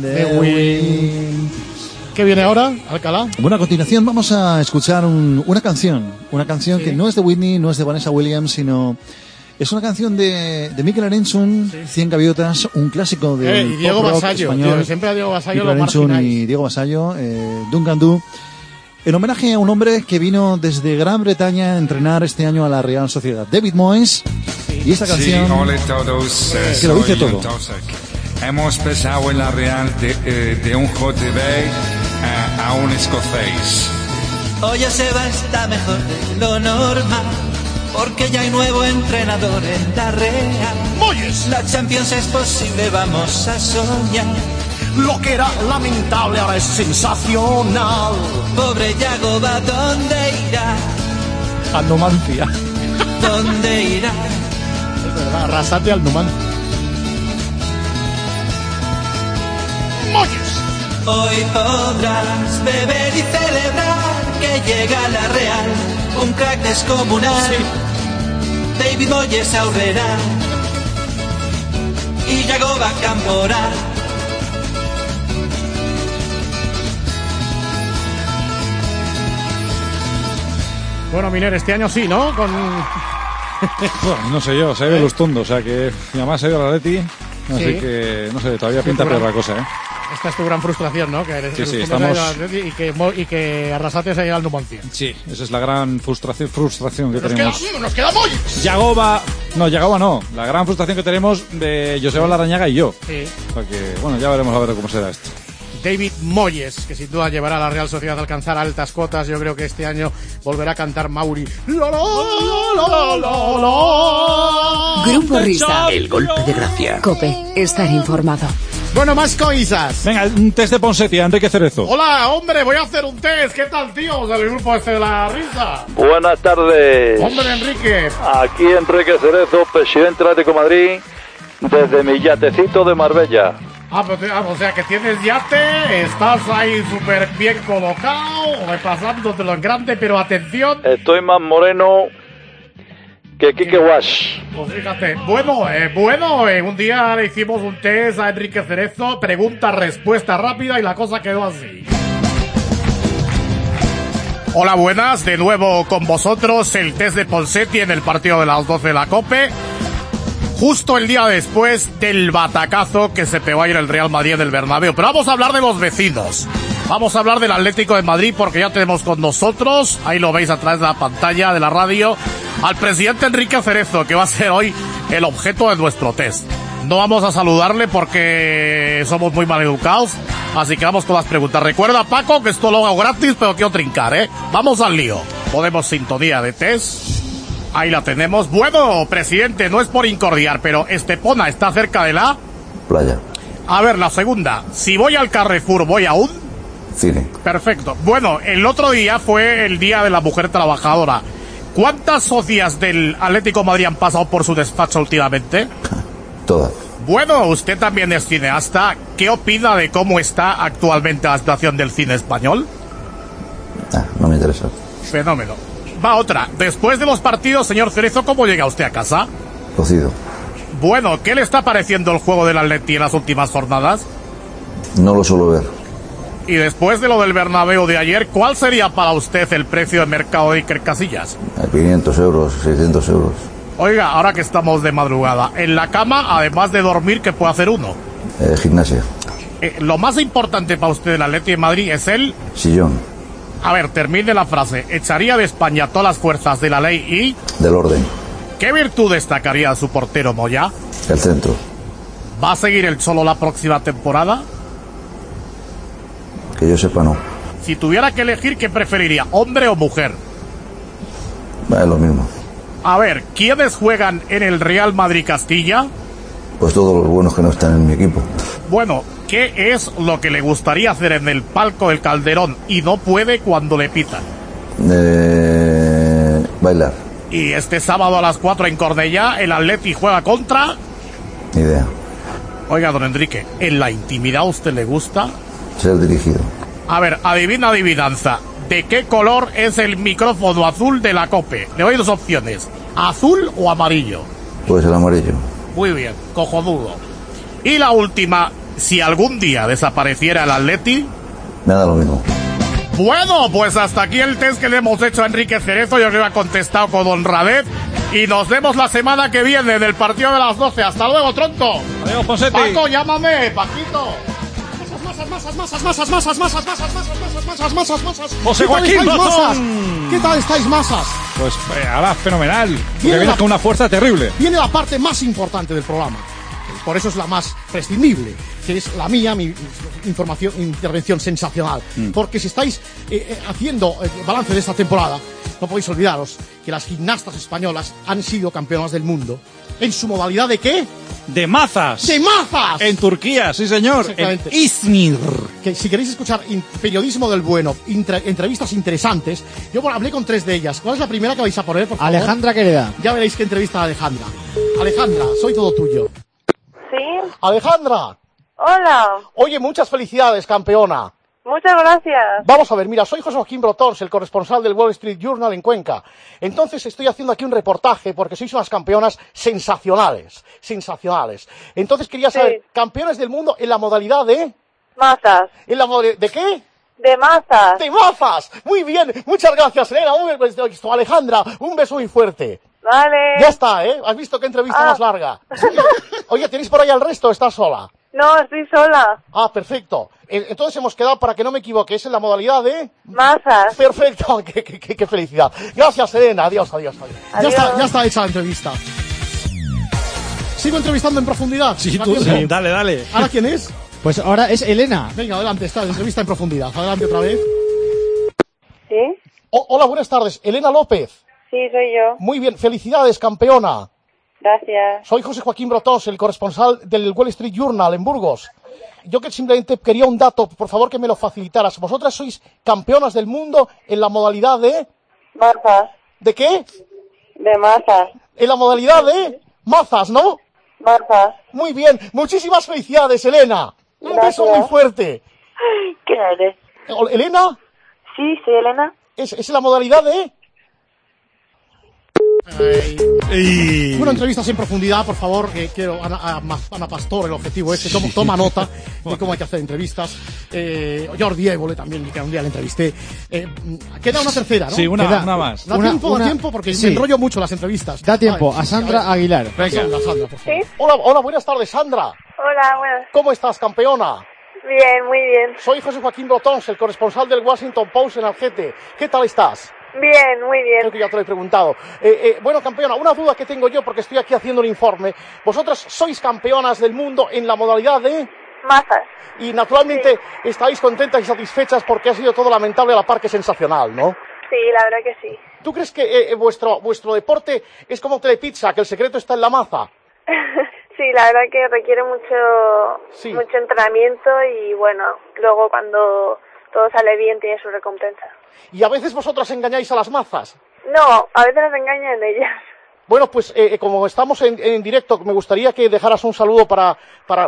¿qué viene ahora, Alcalá? Bueno, a continuación vamos a escuchar una canción que no es de Whitney, no es de Vanessa Williams, sino es una canción de Mikel Arentxun, 100 gaviotas, un clásico de Diego pop rock Vasallo, español. tío, siempre a Diego Vasallo Mikel lo Arentxun margináis. y Diego Vasallo, Duncan Du, en homenaje a un hombre que vino desde Gran Bretaña a entrenar este año a la Real Sociedad, David Moyes. Y esta canción que lo dice todo. Hemos pasado en la Real de un JB a un escocés. Hoy Seba está mejor de lo normal, porque ya hay nuevo entrenador en la Real. Moyes. La Champions es posible, vamos a soñar. Lo que era lamentable ahora es sensacional. Pobre Yagoba, ¿dónde irá? Al Numancia. ¿Dónde irá? Es verdad, arrasate al Numancia. Moyes. Hoy podrás beber y celebrar que que llega a la Real, un crack descomunal. David Moyes aurrera y Yagoba Camporal. Bueno, Miner, este año sí, ¿no? Bueno, no sé yo, se ha ido Lustondo, o sea que y además se ha ido el Atleti, así Sí. que no sé, todavía pinta peor la cosa, ¿eh? Esta es tu gran frustración, ¿no? Que Sí, sí, estamos... estamos- y que Arrasate se haya ido al Numancia. Sí, esa es la gran frustración que Nos tenemos. queda Moyes. Yagoba no, la gran frustración que tenemos de Joseba Larrañaga y yo. Sí. O sea que, bueno, ya veremos a ver cómo será esto. David Moyes, que sin duda llevará a la Real Sociedad a alcanzar altas cotas. Yo creo que este año volverá a cantar Mauri. La, la, la, la, la. Grupo Risa. El golpe de gracia. Cope, estar informado. Bueno, más cosas. Venga, un test de Ponseti a Enrique Cerezo. Hola, hombre, voy a hacer un test. ¿Qué tal, tíos, del grupo este de la risa? Buenas tardes. Hombre, Enrique. Aquí Enrique Cerezo, presidente del Atlético de Madrid, desde mi yatecito de Marbella. O sea que tienes yate, estás ahí súper bien colocado, repasándotelo en grande, pero atención. Estoy más moreno que Quique Wash. Pues fíjate, bueno, un día le hicimos un test a Enrique Cerezo, pregunta-respuesta rápida y la cosa quedó así. Hola, buenas, de nuevo con vosotros el test de Ponseti en el partido de las 12 de la COPE. Justo el día después del batacazo que se pegó ayer el Real Madrid en el Bernabéu. Pero vamos a hablar de los vecinos. Vamos a hablar del Atlético de Madrid porque ya tenemos con nosotros, ahí lo veis a través de la pantalla de la radio, al presidente Enrique Cerezo, que va a ser hoy el objeto de nuestro test. No vamos a saludarle porque somos muy mal educados, así que vamos con las preguntas. Recuerda, Paco, que esto lo hago gratis, pero quiero trincar, ¿eh? Vamos al lío. Ponemos sintonía de test. Ahí la tenemos. Bueno, presidente, no es por incordiar, pero Estepona está cerca de la... Playa. A ver, la segunda. Si voy al Carrefour, ¿voy a un...? Cine. Perfecto. Bueno, el otro día fue el Día de la Mujer Trabajadora. ¿Cuántas socias del Atlético de Madrid han pasado por su despacho últimamente? Todas. Bueno, usted también es cineasta. ¿Qué opina de cómo está actualmente la situación del cine español? No me interesa. Fenómeno. Va otra. Después de los partidos, señor Cerezo, ¿cómo llega usted a casa? Cocido. Bueno, ¿qué le está pareciendo el juego del Atleti en las últimas jornadas? No lo suelo ver. Y después de lo del Bernabéu de ayer, ¿cuál sería para usted el precio de mercado de Iker Casillas? 500 euros, 600 euros. Oiga, ahora que estamos de madrugada, en la cama, además de dormir, ¿qué puede hacer uno? Gimnasia. Lo más importante para usted del Atleti de Madrid es el... Sillón. A ver, termine la frase. ¿Echaría de España todas las fuerzas de la ley y...? Del orden. ¿Qué virtud destacaría su portero Moyá? El centro. ¿Va a seguir el Cholo la próxima temporada? Que yo sepa, no. Si tuviera que elegir, ¿qué preferiría? ¿Hombre o mujer? Es lo mismo. A ver, ¿quiénes juegan en el Real Madrid Castilla? Pues todos los buenos que no están en mi equipo. Bueno, ¿qué es lo que le gustaría hacer en el palco del Calderón y no puede cuando le pitan? Bailar. Y este sábado a las 4 en Cornellá, el Atleti juega contra... Ni idea. Oiga, don Enrique, ¿en la intimidad a usted le gusta? Ser dirigido. A ver, adivina adivinanza. ¿De qué color es el micrófono azul de la COPE? Le doy dos opciones. ¿Azul o amarillo? Pues el amarillo. Muy bien, cojonudo. Y la última, si algún día desapareciera el Atleti... Me da lo mismo. Bueno, pues hasta aquí el test que le hemos hecho a Enrique Cerezo. Yo creo que ha contestado con honradez. Y nos vemos la semana que viene del partido de las 12. Hasta luego, tronco. Adiós, Ponseti. Paco, llámame, Paquito. Masas. José Joaquín Mazón. ¿Qué tal estáis, masas? Pues ahora fenomenal. Porque Viene vienes con una fuerza terrible. Viene la parte más importante del programa. Por eso es la más prescindible, que es la mía, mi intervención sensacional. Porque si estáis haciendo balance de esta temporada, no podéis olvidaros que las gimnastas españolas han sido campeonas del mundo. ¿En su modalidad de qué? ¡De mazas! ¡De mazas! En Turquía, sí señor. Exactamente. En Izmir. Que si queréis escuchar periodismo del bueno, entrevistas interesantes, yo hablé con 3 de ellas. ¿Cuál es la primera que vais a poner, por favor? Alejandra Quereda. Ya veréis qué entrevista a Alejandra. Alejandra, soy todo tuyo. ¿Sí? Alejandra. Hola. Oye, muchas felicidades, campeona. Muchas gracias. Vamos a ver, mira, soy José Joaquín Brotons, el corresponsal del Wall Street Journal en Cuenca. Entonces estoy haciendo aquí un reportaje porque sois unas campeonas sensacionales. Entonces quería saber, campeones del mundo en la modalidad de... Mazas. ¿En la modalidad de qué? De mazas. ¡De mazas! Muy bien, muchas gracias, Elena. Alejandra, un beso muy fuerte. Vale. Ya está, ¿eh? ¿Has visto qué entrevista más larga? Oye, ¿tenéis por ahí al resto o estás sola? No, estoy sola. Ah, perfecto. Entonces hemos quedado, para que no me equivoque, es en la modalidad de... Mazas. Perfecto, qué felicidad. Gracias, Elena. Adiós. Ya está hecha la entrevista. ¿Sigo entrevistando en profundidad? Sí, tú, sí, dale. ¿Ahora quién es? Pues ahora es Elena. Venga, adelante, está la entrevista en profundidad. Adelante otra vez. ¿Sí? Hola, buenas tardes. Elena López. Sí, soy yo. Muy bien, felicidades, campeona. Gracias. Soy José Joaquín Brotons, el corresponsal del Wall Street Journal en Burgos. Yo que simplemente quería un dato, por favor que me lo facilitaras. Vosotras sois campeonas del mundo en la modalidad de... Mazas. ¿De qué? De mazas. En la modalidad de... mazas, ¿no? Mazas. Muy bien, muchísimas felicidades, Elena. Un beso muy fuerte. ¿Quién eres? ¿Elena? Sí, soy Elena. ¿Es la modalidad de...? Bueno, entrevistas en profundidad, por favor, que quiero Ana Pastor, el objetivo ese, toma nota de cómo hay que hacer entrevistas. Jordi Évole también, que un día le entrevisté. Queda una tercera, ¿no? Sí, una más. Da tiempo, porque me enrollo mucho las entrevistas. Da tiempo, a Sandra Aguilar. Venga, Sandra, por favor. ¿Sí? Hola, buenas tardes, Sandra. Hola, buenas. ¿Cómo estás, campeona? Bien, muy bien. Soy José Joaquín Brotons, el corresponsal del Washington Post en Algete. ¿Qué tal estás? Bien, muy bien. Creo que ya te lo he preguntado. Bueno, campeona, una duda que tengo yo porque estoy aquí haciendo un informe. Vosotras sois campeonas del mundo en la modalidad de... Mazas. Y naturalmente estáis contentas y satisfechas porque ha sido todo lamentable a la par que sensacional, ¿no? Sí, la verdad que sí. ¿Tú crees que vuestro deporte es como Telepizza, que el secreto está en la maza? Sí, la verdad que requiere mucho entrenamiento y bueno, luego cuando todo sale bien tiene su recompensa. ¿Y a veces vosotras engañáis a las mazas? No, a veces nos engañan ellas. Bueno, pues como estamos en directo, me gustaría que dejaras un saludo para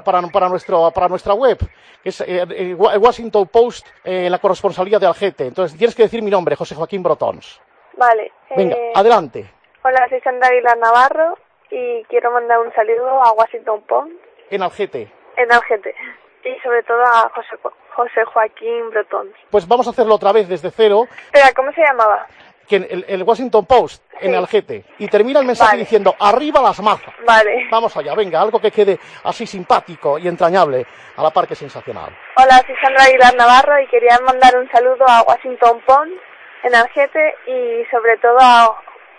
nuestra web, que es Washington Post, la corresponsalía de Algete. Entonces tienes que decir mi nombre, José Joaquín Brotons. Vale. Venga, adelante. Hola, soy Sandra Aguilar Navarro y quiero mandar un saludo a Washington Post. En Algete. En Algete. Y sobre todo a José Joaquín Brotons. Pues vamos a hacerlo otra vez desde cero. Espera, ¿cómo se llamaba? Que el Washington Post, sí. En Algete. Y termina el mensaje diciendo, ¡arriba las mazas! Vale. Vamos allá, venga, algo que quede así simpático y entrañable, a la par que sensacional. Hola, soy Sandra Aguilar Navarro y quería mandar un saludo a Washington Post en Algete y sobre todo a...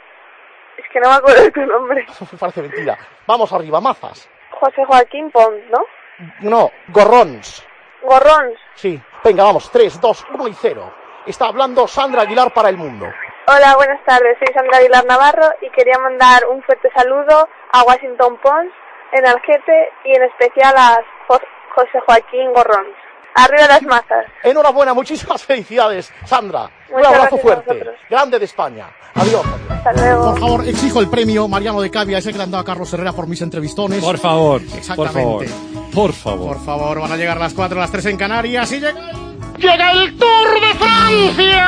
Es que no me acuerdo de tu nombre. Me parece mentira. Vamos arriba, mazas. José Joaquín Pons, ¿no? No, gorrons. ¿Gorrons? Sí. Venga, vamos, 3, 2, 1 y 0. Está hablando Sandra Aguilar para el mundo. Hola, buenas tardes. Soy Sandra Aguilar Navarro y quería mandar un fuerte saludo a Washington Post en Algete y en especial a José Joaquín Gorrons. Arriba las mazas. Enhorabuena, muchísimas felicidades, Sandra. Muchas un abrazo fuerte. Vosotros. Grande de España. Adiós. Hasta luego. Por favor, exijo el premio Mariano de Cavia, ese que le han dado a Carlos Herrera por mis entrevistones. Por favor. Exactamente. Por favor. Por favor, van a llegar las 4, las 3 en Canarias y ¡Llega el Tour de Francia!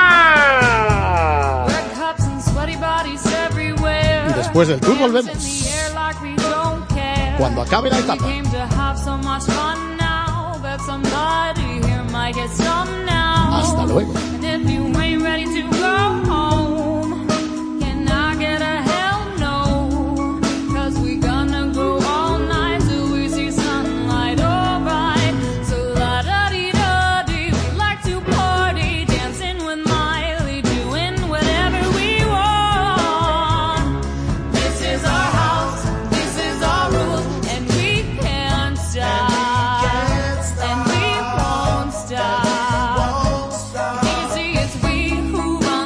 Y después del Tour volvemos. Cuando acabe la etapa. Hasta luego. Easy, it's we who run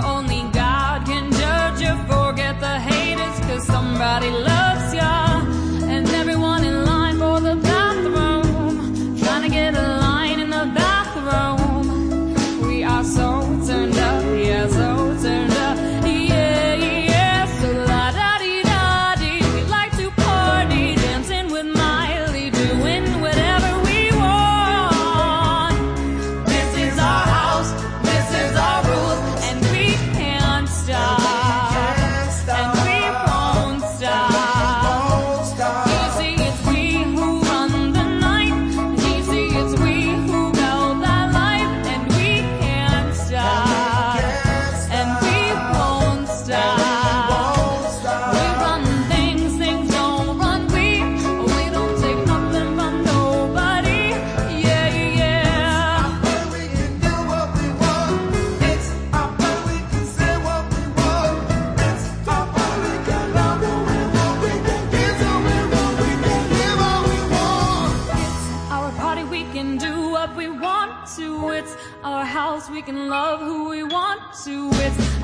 only God can judge you. Forget the haters, 'cause somebody loves ya. And everyone in line for the bathroom, trying to get a line in the bathroom. We are so turned up, yeah, so turned up, yeah, yeah. So la-da-dee-da-dee, we like to party, dancing with Miley, doing whatever we want. This is our house, this is our rules, and we can't stop. And we won't stop. You see, it's we who run the night. You see, it's we who build that life, and we can't stop. And we won't stop. We run things, things don't run we. We don't take nothing from nobody. Yeah, yeah. We can do what we want. It's our way we can say what we want. It's our way we can love who we want. We can kiss who we want. We can live how we want. It's our party, we can do what we want to. It's our house, we can love who we want to. It's